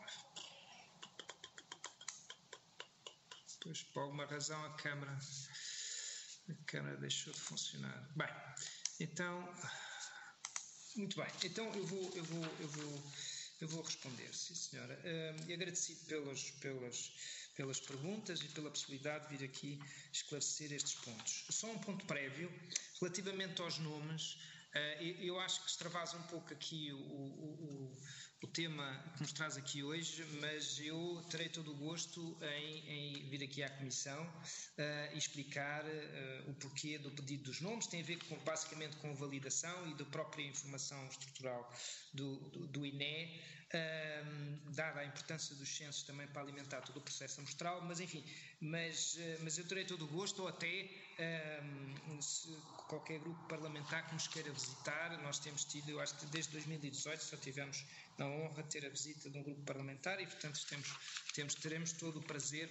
[SPEAKER 3] Pois, por alguma razão, a câmara deixou de funcionar. Bem, então, muito bem. Então, eu vou responder, sim, senhora. E agradecido pelas perguntas e pela possibilidade de vir aqui esclarecer estes pontos. Só um ponto prévio, relativamente aos nomes. Eu acho que extravasa um pouco aqui o tema que nos traz aqui hoje, mas eu terei todo o gosto em vir aqui à Comissão e explicar o porquê do pedido dos nomes. Tem a ver basicamente com a validação e da própria informação estrutural do INE, dada a importância dos censos também para alimentar todo o processo amostral, mas enfim, mas eu terei todo o gosto, ou até qualquer grupo parlamentar que nos queira visitar. Nós temos tido, eu acho que desde 2018 só tivemos a honra de ter a visita de um grupo parlamentar e, portanto, teremos todo o prazer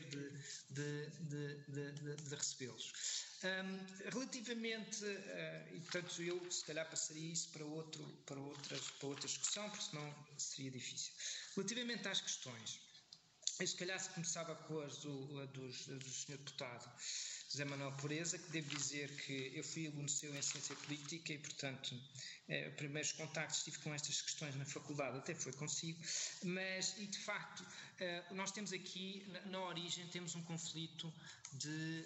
[SPEAKER 3] de recebê-los. Relativamente, e portanto eu se calhar passaria isso para outra discussão, porque senão seria difícil. Relativamente às questões, eu se calhar se começava com as do Sr. Deputado José Manuel Pureza, que devo dizer que eu fui aluno seu em Ciência Política e, portanto, os primeiros contactos tive com estas questões na faculdade, até foi consigo, e de facto, nós temos aqui, na origem, temos um conflito de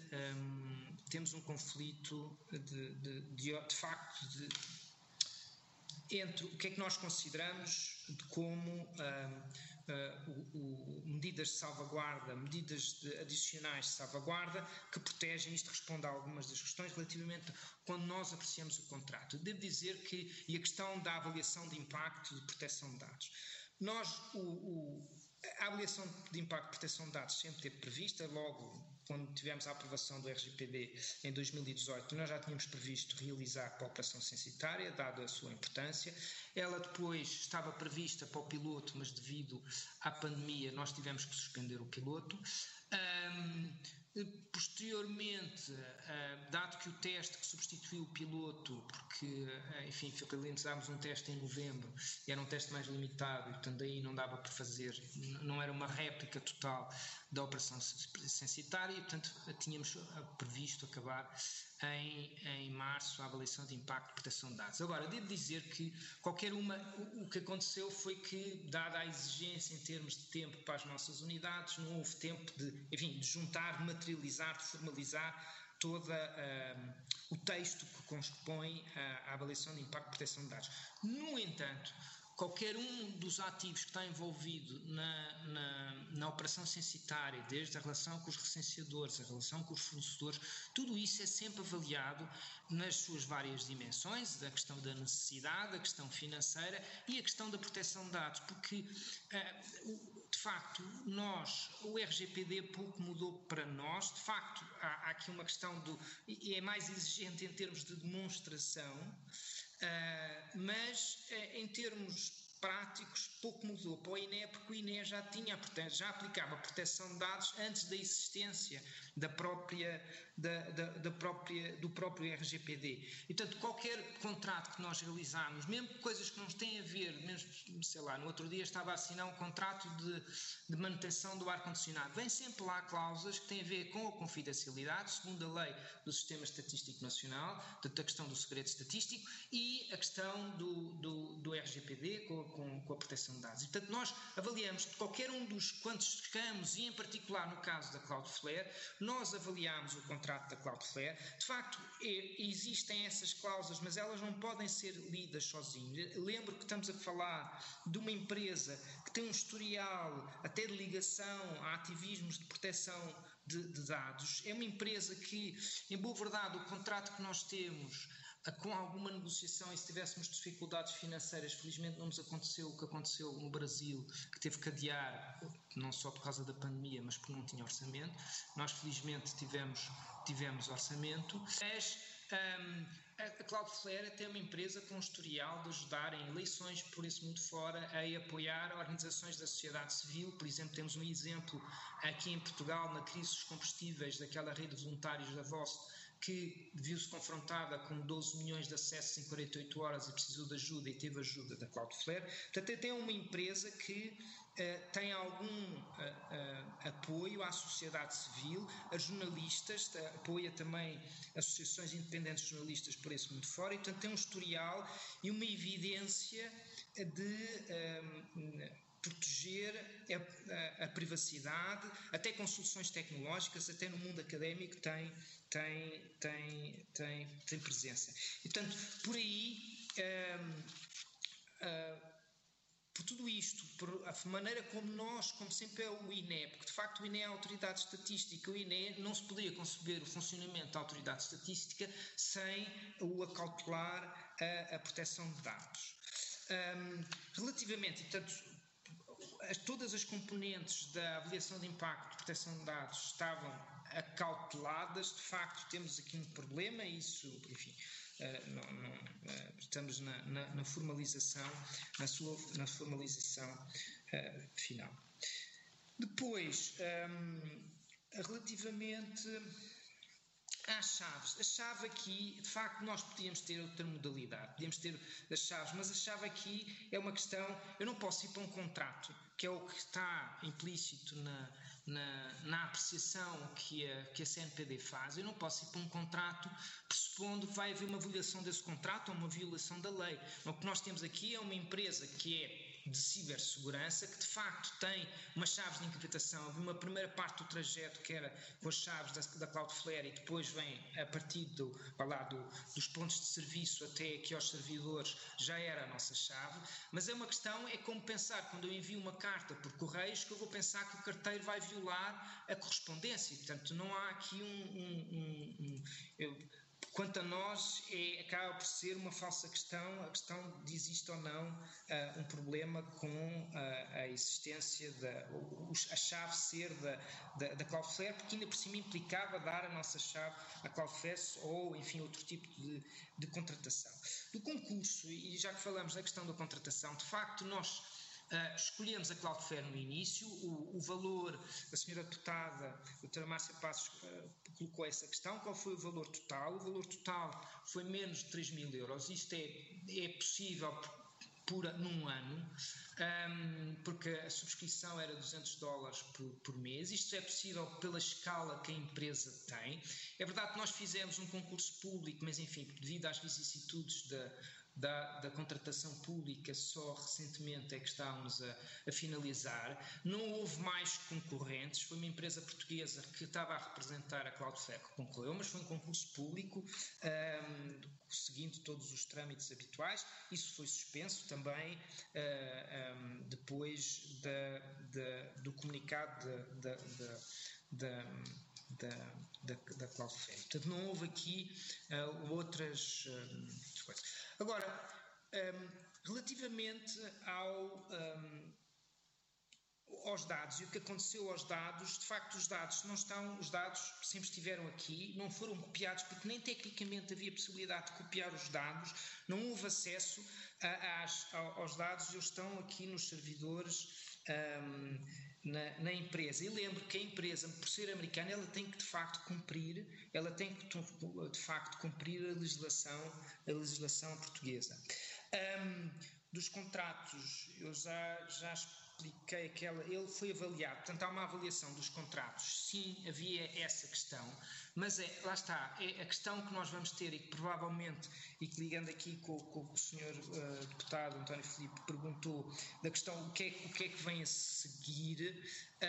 [SPEAKER 3] facto, entre o que é que nós consideramos como medidas de salvaguarda, medidas adicionais de salvaguarda que protegem. Isto responde a algumas das questões relativamente quando nós apreciamos o contrato. Devo dizer que, e a questão da avaliação de impacto de proteção de dados, a avaliação de impacto de proteção de dados sempre teve prevista, logo quando tivemos a aprovação do RGPD em 2018, nós já tínhamos previsto realizar para a operação censitária, dada a sua importância. Ela depois estava prevista para o piloto, mas devido à pandemia nós tivemos que suspender o piloto. Posteriormente, dado que o teste que substituiu o piloto, porque, enfim, realizámos um teste em novembro e era um teste mais limitado e, portanto, daí não dava para fazer, não era uma réplica total da operação censitária e, portanto, tínhamos previsto acabar em março a avaliação de impacto de proteção de dados. Agora, devo dizer que o que aconteceu foi que, dada a exigência em termos de tempo para as nossas unidades, não houve tempo de juntar, de materializar, de formalizar todo o texto que compõe a avaliação de impacto de proteção de dados. No entanto, qualquer um dos ativos que está envolvido na operação censitária, desde a relação com os recenseadores, a relação com os fornecedores, tudo isso é sempre avaliado nas suas várias dimensões, a questão da necessidade, a questão financeira e a questão da proteção de dados, porque, de facto, o RGPD pouco mudou para nós. De facto, há aqui uma questão e é mais exigente em termos de demonstração, mas em termos práticos pouco mudou para o INE, porque o INE já aplicava proteção de dados antes da existência do próprio RGPD. E, portanto, qualquer contrato que nós realizarmos, mesmo coisas que não têm a ver, mesmo, sei lá, no outro dia estava a assinar um contrato de manutenção do ar-condicionado, vem sempre lá cláusulas que têm a ver com a confidencialidade, segundo a lei do Sistema Estatístico Nacional, da questão do segredo estatístico e a questão do RGPD, com com a proteção de dados. E, portanto, nós avaliamos qualquer um dos quantos campos, e em particular no caso da Cloudflare, nós avaliámos o contrato da Cloudflare. De facto, existem essas cláusulas, mas elas não podem ser lidas sozinhas. Lembro que estamos a falar de uma empresa que tem um historial até de ligação a ativismos de proteção de dados. É uma empresa que, em boa verdade, o contrato que nós temos, com alguma negociação, e se tivéssemos dificuldades financeiras, felizmente não nos aconteceu o que aconteceu no Brasil, que teve que adiar, não só por causa da pandemia, mas porque não tinha orçamento. Nós felizmente tivemos orçamento, mas a Cloudflare é até uma empresa com um historial de ajudar em eleições por esse mundo fora, a apoiar organizações da sociedade civil. Por exemplo, temos um exemplo aqui em Portugal, na crise dos combustíveis, daquela rede de voluntários da VOS, que viu-se confrontada com 12 milhões de acessos em 48 horas e precisou de ajuda, e teve ajuda da Cloudflare. Portanto, é uma empresa que tem algum apoio à sociedade civil, a jornalistas, apoia também associações independentes de jornalistas por esse mundo fora, e portanto tem um historial e uma evidência de proteger a privacidade, até com soluções tecnológicas, até no mundo académico tem presença. E, portanto, por aí, por tudo isto, por a maneira como sempre é o INE, porque de facto o INE é a autoridade estatística, o INE não se poderia conceber o funcionamento da autoridade estatística sem o acautelar a proteção de dados. Relativamente, portanto, todas as componentes da avaliação de impacto de proteção de dados estavam acauteladas. De facto, temos aqui um problema, e isso, enfim, estamos na formalização, na formalização final. Depois, relativamente às chaves. A chave aqui, de facto, nós podíamos ter outra modalidade, podíamos ter as chaves, mas a chave aqui é uma questão. Eu não posso ir para um contrato, que é o que está implícito na apreciação que a CNPD faz. Eu não posso ir para um contrato pressupondo que vai haver uma violação desse contrato ou uma violação da lei. O que nós temos aqui é uma empresa que é de cibersegurança, que de facto tem umas chaves de encriptação. Havia uma primeira parte do trajeto que era com as chaves da Cloudflare, e depois vem a partir dos pontos de serviço até aqui aos servidores, já era a nossa chave. Mas é uma questão, é como pensar, quando eu envio uma carta por correios, que eu vou pensar que o carteiro vai violar a correspondência. Portanto, não há aqui quanto a nós, acaba por ser uma falsa questão, a questão de existe ou não um problema com a existência a chave ser da Cloudflare, porque ainda por cima implicava dar a nossa chave à Cloudflare ou, enfim, outro tipo de contratação. Do concurso, e já que falamos da questão da contratação, de facto nós escolhemos a Cloudflare no início. O valor, a senhora deputada, a doutora Márcia Passos, colocou essa questão. Qual foi o valor total? O valor total foi menos de 3 mil euros. Isto é possível num ano, porque a subscrição era $200 por mês. Isto é possível pela escala que a empresa tem. É verdade que nós fizemos um concurso público, mas enfim, devido às vicissitudes da contratação pública, só recentemente é que estávamos a finalizar. Não houve mais concorrentes, foi uma empresa portuguesa que estava a representar a Cloudflare que concorreu, mas foi um concurso público, seguindo todos os trâmites habituais. Isso foi suspenso também depois do comunicado da Cloudflare. Portanto, não houve aqui outras coisas. Agora, relativamente aos dados e o que aconteceu aos dados, de facto os dados sempre estiveram aqui, não foram copiados porque nem tecnicamente havia possibilidade de copiar os dados, não houve acesso aos dados, eles estão aqui nos servidores na empresa. E lembro que a empresa, por ser americana, ela tem que de facto cumprir a legislação portuguesa. Dos contratos, eu já expliquei que ele foi avaliado, portanto há uma avaliação dos contratos, sim, havia essa questão, mas lá está, é a questão que nós vamos ter e que provavelmente, e que ligando aqui com o senhor deputado António Filipe perguntou, da questão o que é que vem a seguir,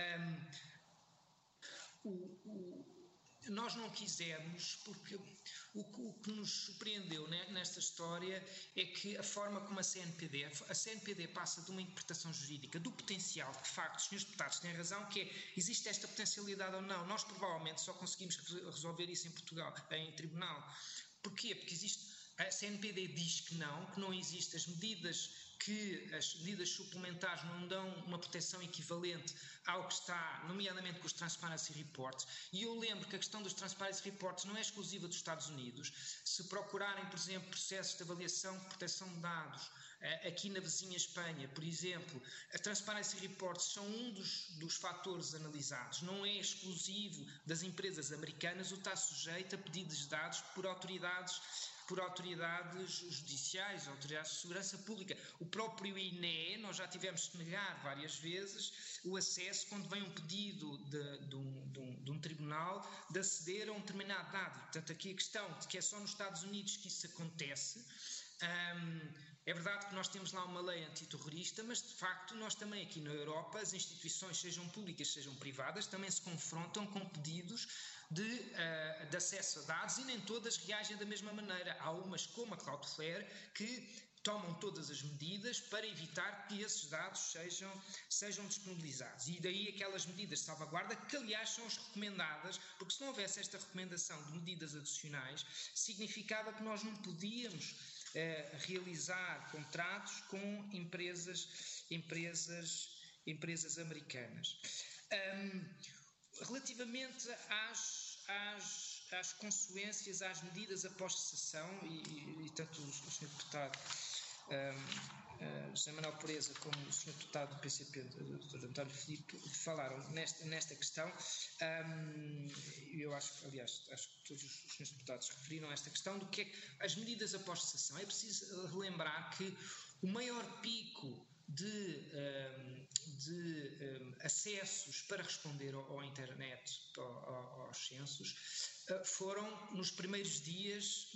[SPEAKER 3] nós não quisemos, porque o que nos surpreendeu nesta história é que a forma como a CNPD passa de uma interpretação jurídica do potencial, de facto, os senhores deputados têm razão, que é, existe esta potencialidade ou não, nós provavelmente só conseguimos resolver isso em Portugal, em tribunal. Porquê? Porque a CNPD diz que não existe as medidas suplementares não dão uma proteção equivalente ao que está, nomeadamente com os Transparency Reports. E eu lembro que a questão dos Transparency Reports não é exclusiva dos Estados Unidos. Se procurarem, por exemplo, processos de avaliação de proteção de dados aqui na vizinha Espanha, por exemplo, a Transparency Reports são um dos fatores analisados. Não é exclusivo das empresas americanas, o está sujeito a pedidos de dados por autoridades judiciais, autoridades de segurança pública. O próprio INE, nós já tivemos que negar várias vezes o acesso quando vem um pedido de um tribunal de aceder a um determinado dado. Portanto, aqui a questão de que é só nos Estados Unidos que isso acontece. É verdade que nós temos lá uma lei antiterrorista, mas de facto nós também aqui na Europa, as instituições, sejam públicas, sejam privadas, também se confrontam com pedidos de acesso a dados e nem todas reagem da mesma maneira. Há umas, como a Cloudflare, que tomam todas as medidas para evitar que esses dados sejam disponibilizados. E daí aquelas medidas de salvaguarda que, aliás, são as recomendadas, porque se não houvesse esta recomendação de medidas adicionais, significava que nós não podíamos realizar contratos com empresas americanas. Relativamente às consequências, às medidas após cessação, e tanto o Sr. Deputado José Manuel Pereza como o Sr. Deputado do PCP, o Dr. António Filipe, falaram nesta questão. Eu acho que todos os Srs. Deputados referiram a esta questão do que é as medidas após cessação. É preciso relembrar que o maior pico de acessos para responder à internet, aos censos, foram nos primeiros dias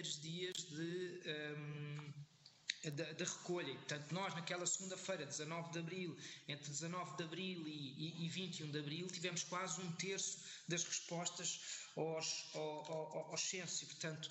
[SPEAKER 3] de recolha. Portanto, nós naquela segunda-feira, 19 de Abril, entre 19 de Abril e 21 de Abril, tivemos quase um terço das respostas aos censos e, portanto,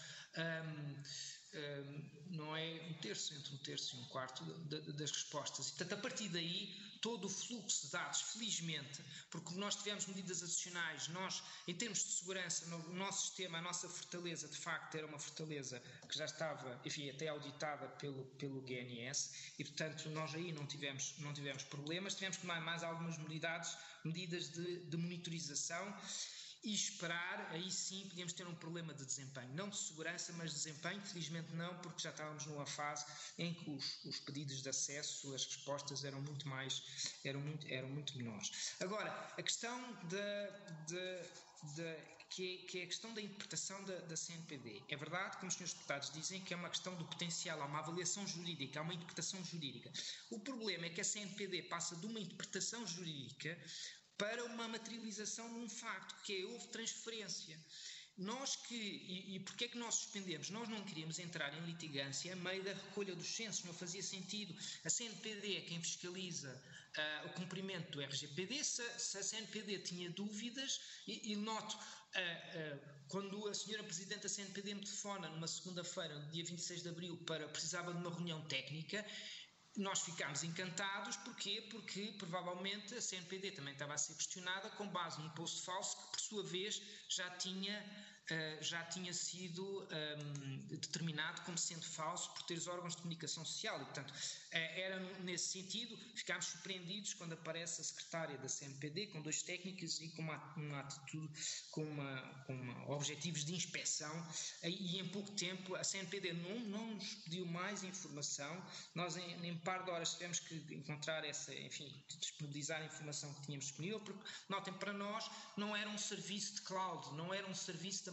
[SPEAKER 3] não é um terço, entre um terço e um quarto das respostas. E, portanto, a partir daí, todo o fluxo de dados, felizmente, porque nós tivemos medidas adicionais, nós, em termos de segurança, no nosso sistema, a nossa fortaleza, de facto, era uma fortaleza que já estava, enfim, até auditada pelo GNS, e, portanto, nós aí não tivemos problemas, tivemos que tomar mais algumas medidas de monitorização, e esperar, aí sim podíamos ter um problema de desempenho, não de segurança, mas de desempenho. Felizmente não, porque já estávamos numa fase em que os pedidos de acesso, as respostas eram muito menores. Agora, a questão que é a questão da interpretação da CNPD. É verdade, como os senhores deputados dizem, que é uma questão do potencial, há uma avaliação jurídica, há uma interpretação jurídica. O problema é que a CNPD passa de uma interpretação jurídica para uma materialização de um facto, que houve transferência. E porquê é que nós suspendemos? Nós não queríamos entrar em litigância a meio da recolha dos censos, não fazia sentido. A CNPD é quem fiscaliza o cumprimento do RGPD. Se a CNPD tinha dúvidas, e noto, quando a senhora Presidente da CNPD me telefona numa segunda-feira, no dia 26 de Abril, precisava de uma reunião técnica, nós ficámos encantados. Porquê? Porque provavelmente a CNPD também estava a ser questionada com base num post falso que, por sua vez, já tinha sido determinado como sendo falso por ter os órgãos de comunicação social. E, portanto, era nesse sentido, ficámos surpreendidos quando aparece a secretária da CNPD com 2 técnicos e com uma atitude, com objetivos de inspeção, e em pouco tempo a CNPD não nos pediu mais informação. Nós em par de horas tivemos que encontrar disponibilizar a informação que tínhamos disponível, porque, notem, para nós não era um serviço de cloud, não era um serviço também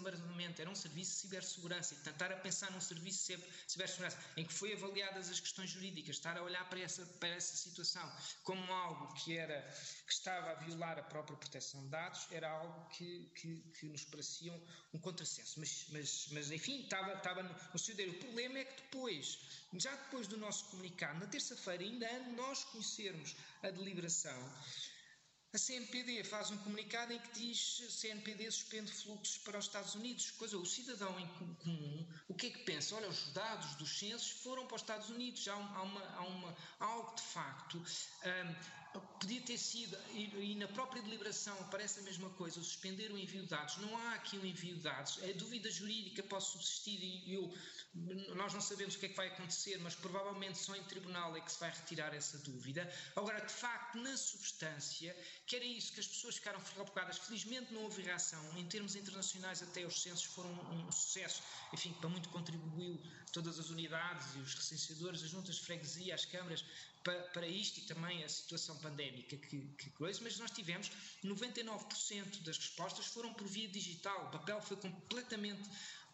[SPEAKER 3] Parlamento era um serviço de cibersegurança, e portanto estar a pensar num serviço de cibersegurança em que foi avaliadas as questões jurídicas, estar a olhar para essa situação como algo que estava a violar a própria proteção de dados, era algo que nos parecia um contrassenso. Mas enfim, estava no seu dedo. O problema é que já depois do nosso comunicado, na terça-feira, ainda antes de nós conhecermos a deliberação, a CNPD faz um comunicado em que diz CNPD suspende fluxos para os Estados Unidos. O cidadão em comum, o que é que pensa? Olha, os dados dos censos foram para os Estados Unidos. Há algo de facto. Podia ter sido, e na própria deliberação aparece a mesma coisa, suspender o envio de dados. Não há aqui um envio de dados. A dúvida jurídica pode subsistir e nós não sabemos o que é que vai acontecer, mas provavelmente só em tribunal é que se vai retirar essa dúvida. Agora, de facto, na substância, que era isso que as pessoas ficaram preocupadas. Felizmente não houve reação. Em termos internacionais, até os censos foram um sucesso. Enfim, para muito contribuiu todas as unidades e os recenseadores, as juntas de freguesia, as câmaras, para isto, e também a situação pandémica que coisa, mas nós tivemos 99% das respostas foram por via digital. O papel foi completamente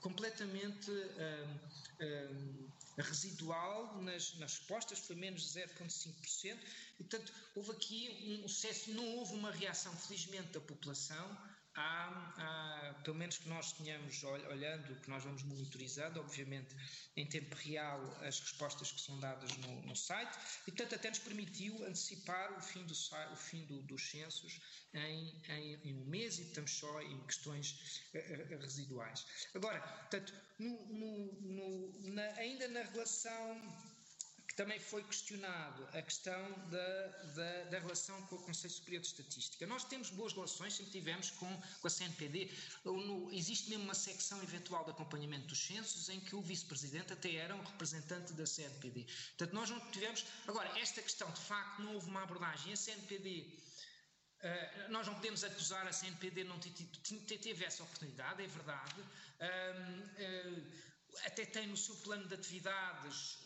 [SPEAKER 3] residual nas respostas, foi menos de 0,5%, e portanto houve aqui um sucesso, não houve uma reação, felizmente, da população. Pelo menos que nós tenhamos olhando, que nós vamos monitorizando, obviamente, em tempo real, as respostas que são dadas no site, e portanto até nos permitiu antecipar o fim dos censos em um mês, e estamos só em questões residuais. Agora, portanto, ainda na relação que também foi questionado, a questão da relação com o Conselho Superior de Estatística. Nós temos boas relações, sempre tivemos com a CNPD. Existe mesmo uma secção eventual de acompanhamento dos censos em que o vice-presidente até era um representante da CNPD. Portanto, nós não tivemos... Agora, esta questão, de facto, não houve uma abordagem. A CNPD... nós não podemos acusar a CNPD de não teve essa oportunidade, é verdade. Até tem no seu plano de atividades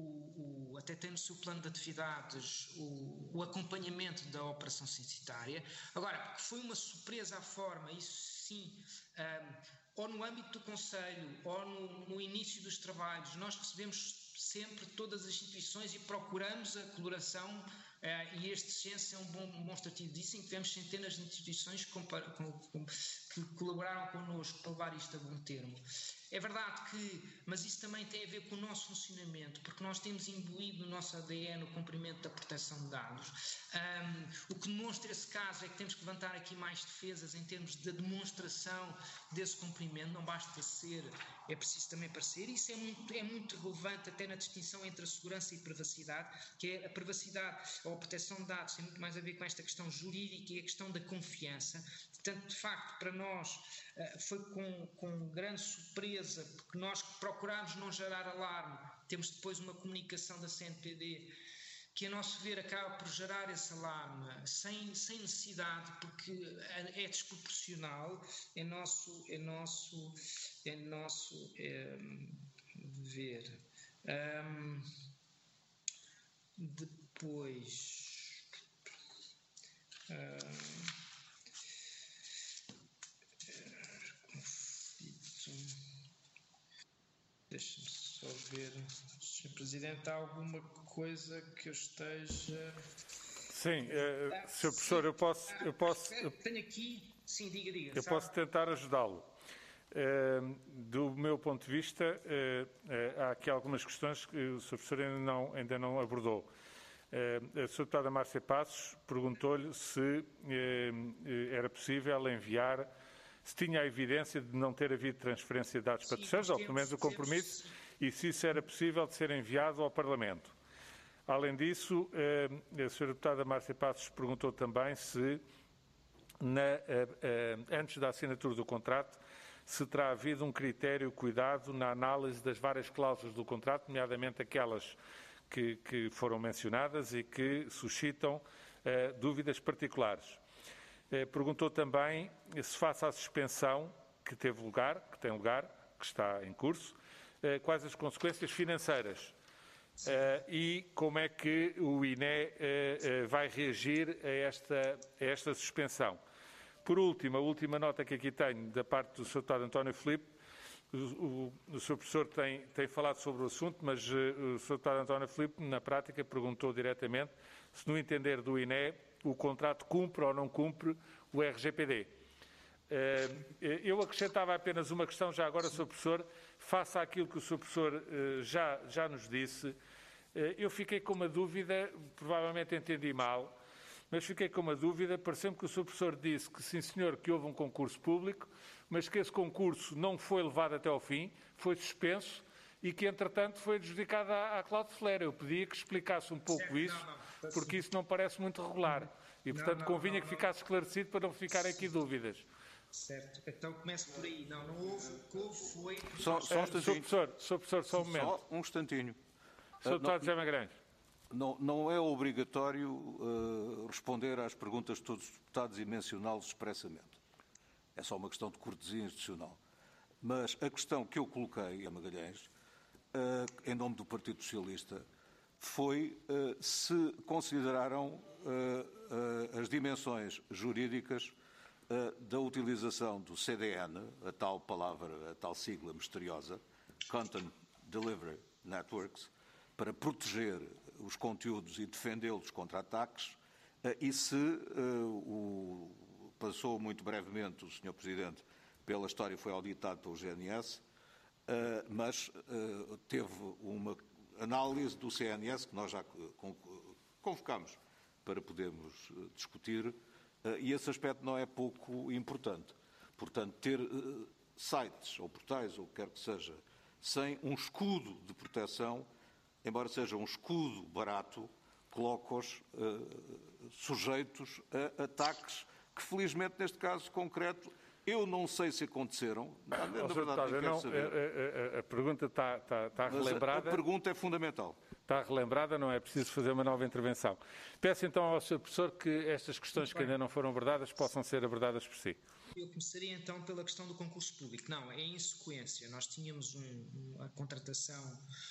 [SPEAKER 3] o acompanhamento da operação censitária. Agora, foi uma surpresa a forma, isso sim, ou no âmbito do Conselho, ou no início dos trabalhos, nós recebemos sempre todas as instituições e procuramos a colaboração, e este censo é um bom demonstrativo disso, em que tivemos centenas de instituições que colaboraram connosco para levar isto a bom termo. É verdade mas isso também tem a ver com o nosso funcionamento, porque nós temos imbuído no nosso ADN o cumprimento da proteção de dados. O que demonstra esse caso é que temos que levantar aqui mais defesas em termos de demonstração desse cumprimento, não basta ser, é preciso também parecer. Isso é muito relevante até na distinção entre a segurança e a privacidade, que é a privacidade ou a proteção de dados tem muito mais a ver com esta questão jurídica e a questão da confiança. Portanto, de facto, para nós foi com grande surpresa, porque nós procurámos não gerar alarme. Temos depois uma comunicação da CNPD que, a nosso ver, acaba por gerar esse alarme sem necessidade, porque é desproporcional, é nosso ver. Depois... Deixa-me só ver, Sr. Presidente, há alguma coisa que eu esteja...
[SPEAKER 1] Sim, Sr. Professor, eu posso...
[SPEAKER 3] Tenho aqui... Sim, diga.
[SPEAKER 1] Eu posso tentar ajudá-lo. Do meu ponto de vista, há aqui algumas questões que o Sr. Professor ainda não abordou. A Sra. Deputada Márcia Passos perguntou-lhe se era possível enviar, se tinha a evidência de não ter havido transferência de dados para terceiros, ou pelo menos o compromisso, e se isso era possível de ser enviado ao Parlamento. Além disso, a Sra. Deputada Márcia Passos perguntou também se, antes da assinatura do contrato, se terá havido um critério cuidado na análise das várias cláusulas do contrato, nomeadamente aquelas que foram mencionadas e que suscitam dúvidas particulares. Perguntou também se, face à suspensão que tem lugar, que está em curso, quais as consequências financeiras e como é que o INE vai reagir a esta suspensão. Por último, a última nota que aqui tenho da parte do Sr. Deputado António Filipe, o Sr. Professor tem falado sobre o assunto, mas o Sr. Deputado António Filipe, na prática, perguntou diretamente se, no entender do INE, o contrato cumpre ou não cumpre o RGPD. Eu acrescentava apenas uma questão, já agora, Sr. Professor, face àquilo que o Sr. Professor já nos disse. Eu fiquei com uma dúvida, provavelmente entendi mal, mas fiquei com uma dúvida, pareceu-me que o Sr. Professor disse que, sim senhor, que houve um concurso público, mas que esse concurso não foi levado até ao fim, foi suspenso e que, entretanto, foi adjudicado à Cloudflare. Eu pedia que explicasse um pouco isso, porque isso não parece muito regular. E, portanto, convinha que ficasse esclarecido para não ficarem aqui dúvidas.
[SPEAKER 3] Certo, então começo por aí. Não houve, o que houve foi...
[SPEAKER 4] Só um instantinho.
[SPEAKER 1] Sr. Professor, só um momento.
[SPEAKER 4] Só um instantinho.
[SPEAKER 1] Sr. Deputado José Magalhães.
[SPEAKER 4] Não é obrigatório responder às perguntas de todos os deputados e mencioná-los expressamente. É só uma questão de cortesia institucional. Mas a questão que eu coloquei a Magalhães, em nome do Partido Socialista, foi se consideraram as dimensões jurídicas da utilização do CDN, a tal palavra, a tal sigla misteriosa, Content Delivery Networks, para proteger os conteúdos e defendê-los contra ataques, e se passou muito brevemente o Sr. Presidente pela história, foi auditado pelo GNS, mas teve uma análise do CNS que nós já convocámos para podermos discutir, e esse aspecto não é pouco importante. Portanto, ter sites ou portais, ou o que quer que seja, sem um escudo de proteção, embora seja um escudo barato, coloca-os sujeitos a ataques que, felizmente, neste caso concreto, eu não sei se aconteceram. Na verdade, nem quero saber.
[SPEAKER 1] A pergunta está relembrada.
[SPEAKER 4] A pergunta é fundamental.
[SPEAKER 1] Está relembrada, não é preciso fazer uma nova intervenção. Peço então ao Sr. Professor que estas questões que ainda não foram abordadas possam ser abordadas por si.
[SPEAKER 3] Eu começaria então pela questão do concurso público. Não, é em sequência. Nós tínhamos a contratação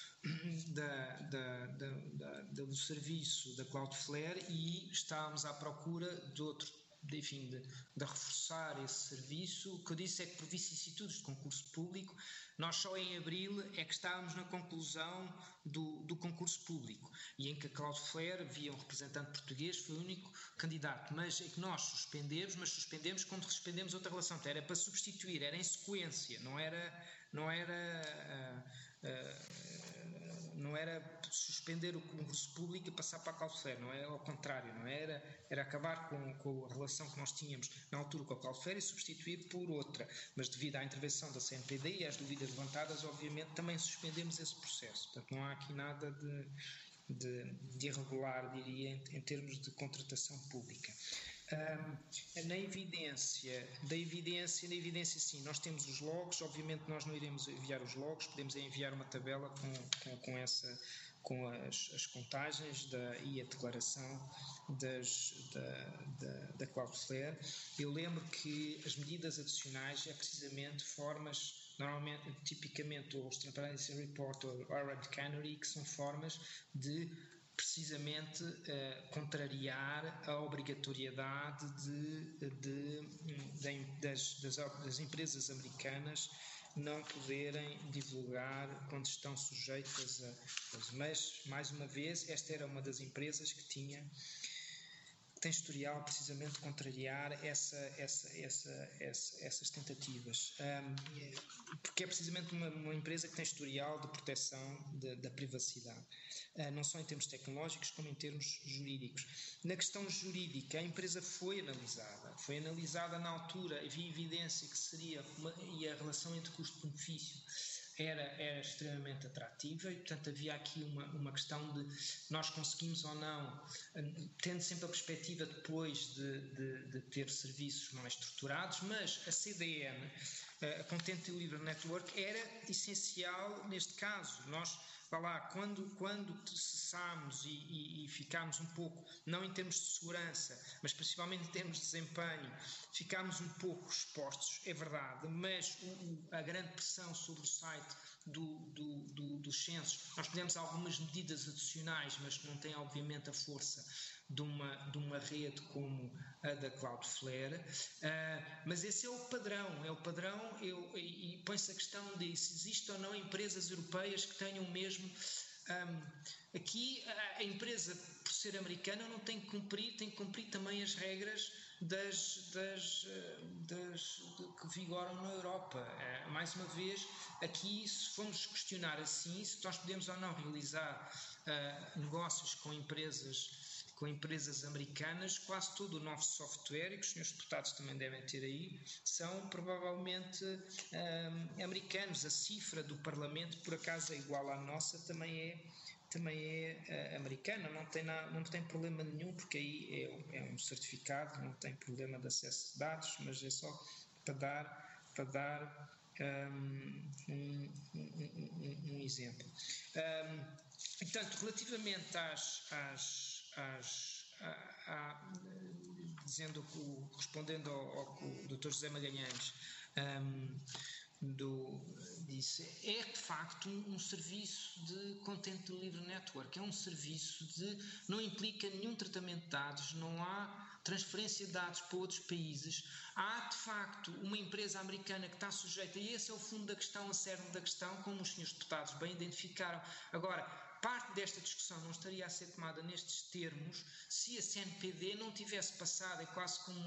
[SPEAKER 3] do serviço da Cloudflare e estávamos à procura de outro, de reforçar esse serviço. O que eu disse é que, por vicissitudes de concurso público, nós só em abril é que estávamos na conclusão do concurso público, e em que a Cloudflare, via um representante português, foi o único candidato, mas é que nós suspendemos quando suspendemos outra relação. Era para substituir, era em sequência, não era suspender o concurso público e passar para a Cloudflare, não é ao contrário, não era acabar com a relação que nós tínhamos na altura com a Cloudflare e substituir por outra, mas devido à intervenção da CNPD e às dúvidas levantadas, obviamente também suspendemos esse processo. Portanto, não há aqui nada de irregular, diria, em termos de contratação pública. Na evidência sim, nós temos os logs. Obviamente nós não iremos enviar os logs, podemos enviar uma tabela com as contagens e a declaração da Cloudflare. Eu lembro que as medidas adicionais é precisamente formas, normalmente, tipicamente os Transparency Report ou Orange Canary, que são formas de precisamente contrariar a obrigatoriedade das empresas americanas não poderem divulgar quando estão sujeitas a... Mas, mais uma vez, esta era uma das empresas que tem historial precisamente de contrariar essas tentativas, porque é precisamente uma empresa que tem historial de proteção da privacidade, não só em termos tecnológicos como em termos jurídicos. Na questão jurídica, a empresa foi analisada na altura, havia evidência que seria, e a relação entre custo-benefício era extremamente atrativa, e portanto havia aqui uma questão de nós conseguimos ou não, tendo sempre a perspectiva depois de ter serviços mais estruturados, mas a CDN, a Content Delivery Network, era essencial neste caso. Nós, quando cessámos e ficámos um pouco, não em termos de segurança, mas principalmente em termos de desempenho, ficámos um pouco expostos, é verdade, mas a grande pressão sobre o site dos censos, nós fizemos algumas medidas adicionais, mas que não têm obviamente a força de uma rede como a da Cloudflare, mas esse é o padrão, e põe-se a questão de se existem ou não empresas europeias que tenham o mesmo. Aqui a empresa, por ser americana, não tem que cumprir também as regras que vigoram na Europa. Mais uma vez, aqui, se formos questionar assim, se nós podemos ou não realizar negócios com empresas americanas, quase todo o nosso software, e que os senhores deputados também devem ter aí, são provavelmente americanos. A cifra do Parlamento, por acaso, é igual à nossa, também é americana, não tem problema nenhum, porque aí é um certificado, não tem problema de acesso de dados, mas é só para dar um exemplo. Portanto, relativamente respondendo ao que o Dr. José Magalhães disse, é de facto um serviço de Content Delivery Network, é um serviço não implica nenhum tratamento de dados, não há transferência de dados para outros países, há de facto uma empresa americana que está sujeita, e esse é o fundo da questão, a cerne da questão, como os senhores deputados bem identificaram. Agora, parte desta discussão não estaria a ser tomada nestes termos se a CNPD não tivesse passado, é quase como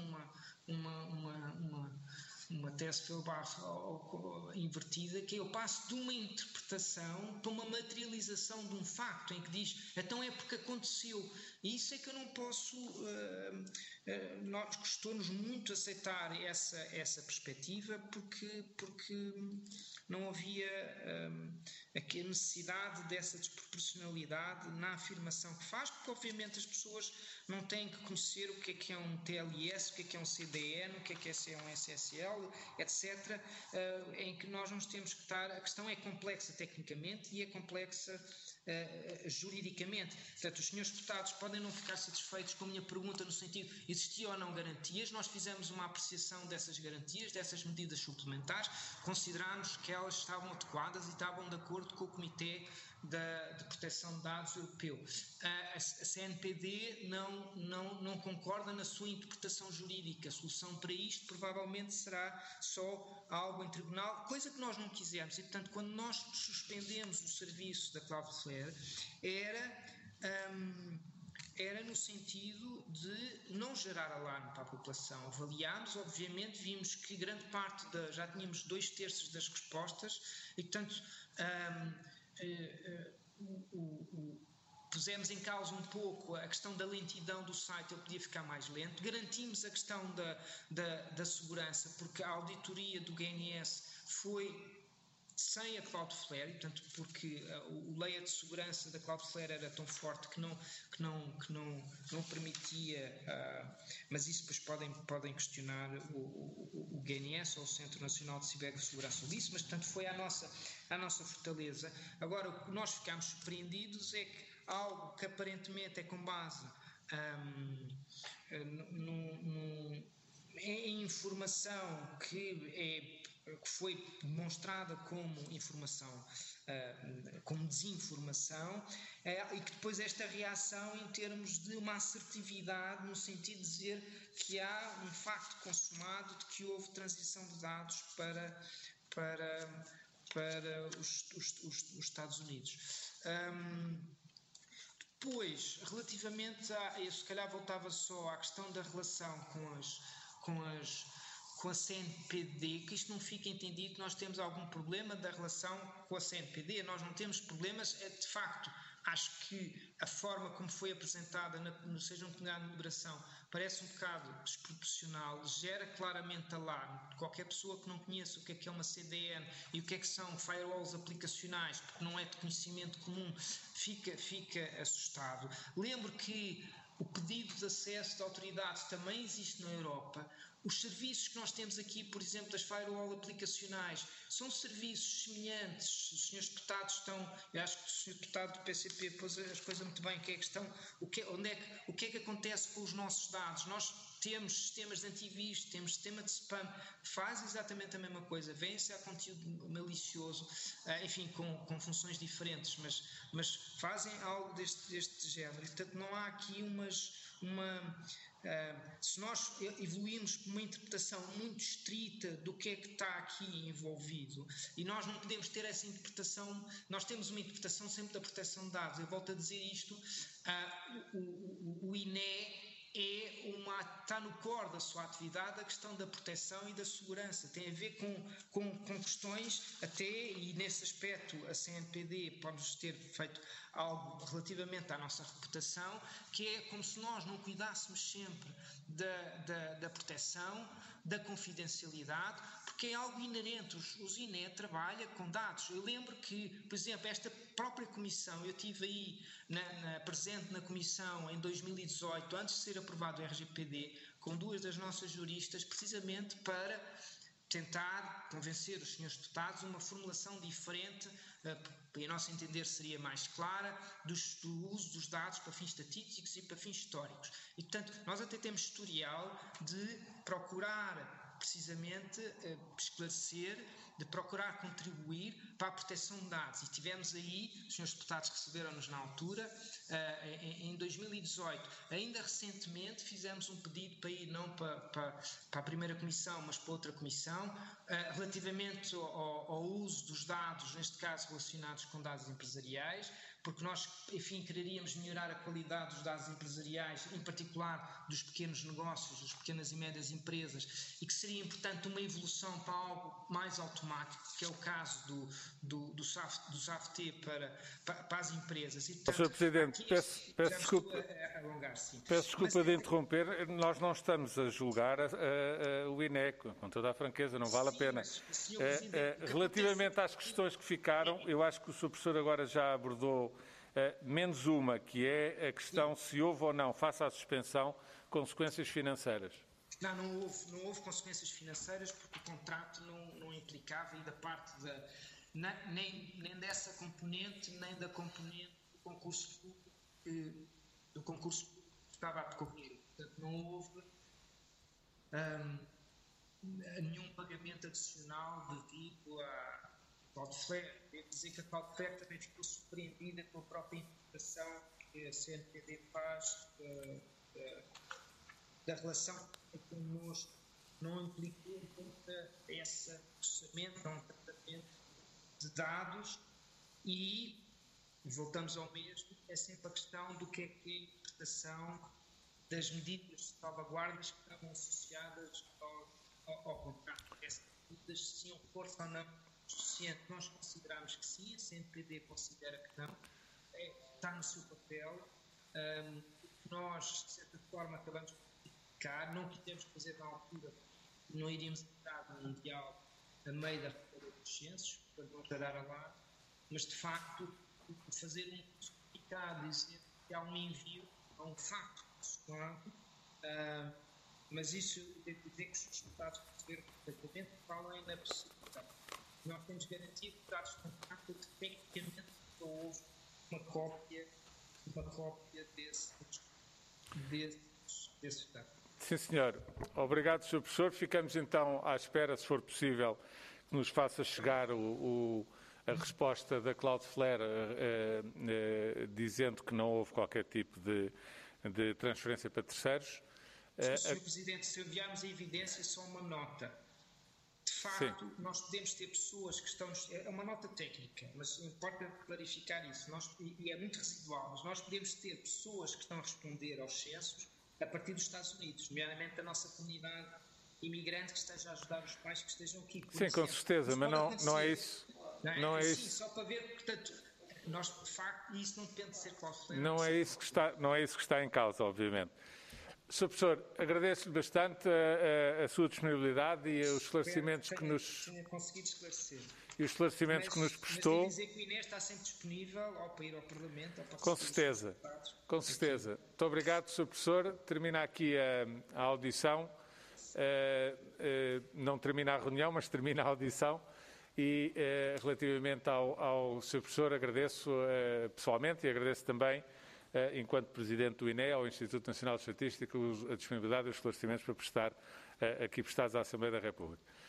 [SPEAKER 3] uma tese Feuerbach invertida, que eu passo de uma interpretação para uma materialização de um facto, em que diz, então é porque aconteceu. E isso é que eu não posso, nós custou-nos muito aceitar essa perspectiva, porque não havia aqui a necessidade dessa desproporcionalidade na afirmação que faz, porque obviamente as pessoas não têm que conhecer o que é um TLS, o que é um CDN, o que é ser um SSL, etc., em que nós nos temos que estar. A questão é complexa tecnicamente e é complexa juridicamente. Portanto, os senhores deputados podem não ficar satisfeitos com a minha pergunta no sentido, existiam ou não garantias? Nós fizemos uma apreciação dessas garantias, dessas medidas suplementares, considerámos que elas estavam adequadas e estavam de acordo com o Comitê de Proteção de Dados Europeu. A CNPD não concorda na sua interpretação jurídica. A solução para isto provavelmente será só algo em tribunal, coisa que nós não quisemos. E, portanto, quando nós suspendemos o serviço da Cloudflare, era no sentido de não gerar alarme para a população. Avaliámos, obviamente, vimos que grande parte já tínhamos 2/3 das respostas e, portanto, pusemos em causa um pouco a questão da lentidão do site, ele podia ficar mais lento. Garantimos a questão da segurança, porque a auditoria do GNS foi sem a Cloudflare, e, portanto, porque o layer de segurança da Cloudflare era tão forte que não permitia, mas isso depois podem questionar o GNS ou o Centro Nacional de Cibersegurança disso, mas, portanto, foi a nossa fortaleza. Agora, o que nós ficámos surpreendidos é que algo que aparentemente é com base em informação que foi demonstrada como informação, como desinformação, e que depois esta reação em termos de uma assertividade no sentido de dizer que há um facto consumado de que houve transição de dados para os Estados Unidos. Depois, relativamente eu se calhar voltava só à questão da relação com a CNPD, que isto não fica entendido que nós temos algum problema da relação com a CNPD. Nós não temos problemas, de facto, acho que a forma como foi apresentada no Sejam Comunidade de Moderação parece um bocado desproporcional, gera claramente alarme. Qualquer pessoa que não conheça o que é uma CDN e o que são firewalls aplicacionais, porque não é de conhecimento comum, fica assustado. Lembro que o pedido de acesso da autoridade também existe na Europa. Os serviços que nós temos aqui, por exemplo, das firewall aplicacionais, são serviços semelhantes. Os senhores deputados eu acho que o senhor deputado do PCP pôs as coisas muito bem, que é a questão, o que é que acontece com os nossos dados? Nós temos sistemas de antivírus, temos sistema de spam, faz exatamente a mesma coisa, vêm-se a conteúdo malicioso, enfim, com funções diferentes, mas fazem algo deste género. E, portanto, não há aqui se nós evoluirmos para uma interpretação muito estrita do que é que está aqui envolvido, e nós não podemos ter essa interpretação, nós temos uma interpretação sempre da proteção de dados. Eu volto a dizer isto, o INE está no core da sua atividade a questão da proteção e da segurança. Tem a ver com questões até, e nesse aspecto a CNPD pode ter feito algo relativamente à nossa reputação, que é como se nós não cuidássemos sempre da proteção, da confidencialidade, porque é algo inerente. Os INE trabalha com dados. Eu lembro que, por exemplo, esta própria comissão, eu estive aí presente na comissão em 2018, antes de ser aprovado o RGPD, com duas das nossas juristas, precisamente para tentar convencer os senhores deputados uma formulação diferente, a nosso entender seria mais clara, do uso dos dados para fins estatísticos e para fins históricos. E, portanto, nós até temos historial de procurar precisamente esclarecer, de procurar contribuir para a proteção de dados. E tivemos aí, os senhores deputados receberam-nos na altura, em 2018. Ainda recentemente fizemos um pedido para ir não para a primeira comissão, mas para outra comissão, relativamente ao uso dos dados, neste caso relacionados com dados empresariais, porque nós, enfim, quereríamos melhorar a qualidade dos dados empresariais, em particular dos pequenos negócios, das pequenas e médias empresas, e que seria importante uma evolução para algo mais automático, que é o caso do SAFT para as empresas. E, portanto,
[SPEAKER 1] Sr. Presidente, peço desculpa de interromper, nós não estamos a julgar o INE, com toda a franqueza, não vale a pena. Relativamente às questões que ficaram, eu acho que o Sr. Professor agora já abordou menos uma, que é a questão se houve ou não, face à suspensão, consequências financeiras.
[SPEAKER 3] Não houve consequências financeiras, porque o contrato não implicava, e da parte nem dessa componente, nem da componente do concurso público que estava a decorrer. Portanto, não houve nenhum pagamento adicional devido a Cloudflare. Devo dizer que a Cloudflare também ficou surpreendida com a própria interpretação que a CNPD faz da relação connosco. Não implicou em conta esse processamento, um tratamento de dados, e voltamos ao mesmo, é sempre a questão do que é a interpretação das medidas de salvaguardas que estavam associadas ao contrato. Essas medidas, se tinham força ou não suficiente. Nós consideramos que sim, a CNPD considera que não, está no seu papel. Nós, de certa forma, acabamos de criticar, não quisemos fazer na altura, não iríamos entrar no Mundial a meio da recolha dos censos, para não parar a lá, mas de facto, fazer um certificado, dizer que há um envio, há um facto consumado, mas isso eu devo dizer que os resultados perceberam perfeitamente, falam na possibilidade. Nós temos garantido que dados de contrato que tecnicamente houve uma cópia desses dados.
[SPEAKER 1] Sim, senhor. Obrigado, Sr. Professor. Ficamos então à espera, se for possível, que nos faça chegar a resposta da Cloudflare dizendo que não houve qualquer tipo de transferência para terceiros.
[SPEAKER 3] Sr. Presidente, se enviarmos a evidência, só uma nota. De facto, sim, nós podemos ter pessoas que estão... É uma nota técnica, mas importa clarificar isso. E é muito residual, mas nós podemos ter pessoas que estão a responder aos censos a partir dos Estados Unidos, nomeadamente a nossa comunidade imigrante que esteja a ajudar os pais que estejam aqui.
[SPEAKER 1] Sim, com certeza, mas não é isso. Não é isso.
[SPEAKER 3] Sim, só para ver, portanto, nós, de facto, isso não depende de ser Cloudflare.
[SPEAKER 1] Não é isso que está em causa, obviamente. Sr. Professor, agradeço-lhe bastante a sua disponibilidade e os esclarecimentos que nos...
[SPEAKER 3] conseguido esclarecer.
[SPEAKER 1] E os esclarecimentos que nos prestou.
[SPEAKER 3] Mas quer dizer que o Inês está sempre disponível para ir ao Parlamento. Ou para
[SPEAKER 1] com certeza. Com certeza. Muito obrigado, Sr. Professor. Termina aqui a audição. Não termina a reunião, mas termina a audição. E relativamente ao Sr. Professor, agradeço pessoalmente e agradeço também, enquanto Presidente do INE, ao Instituto Nacional de Estatística, a disponibilidade e os esclarecimentos para prestar aqui prestados à Assembleia da República.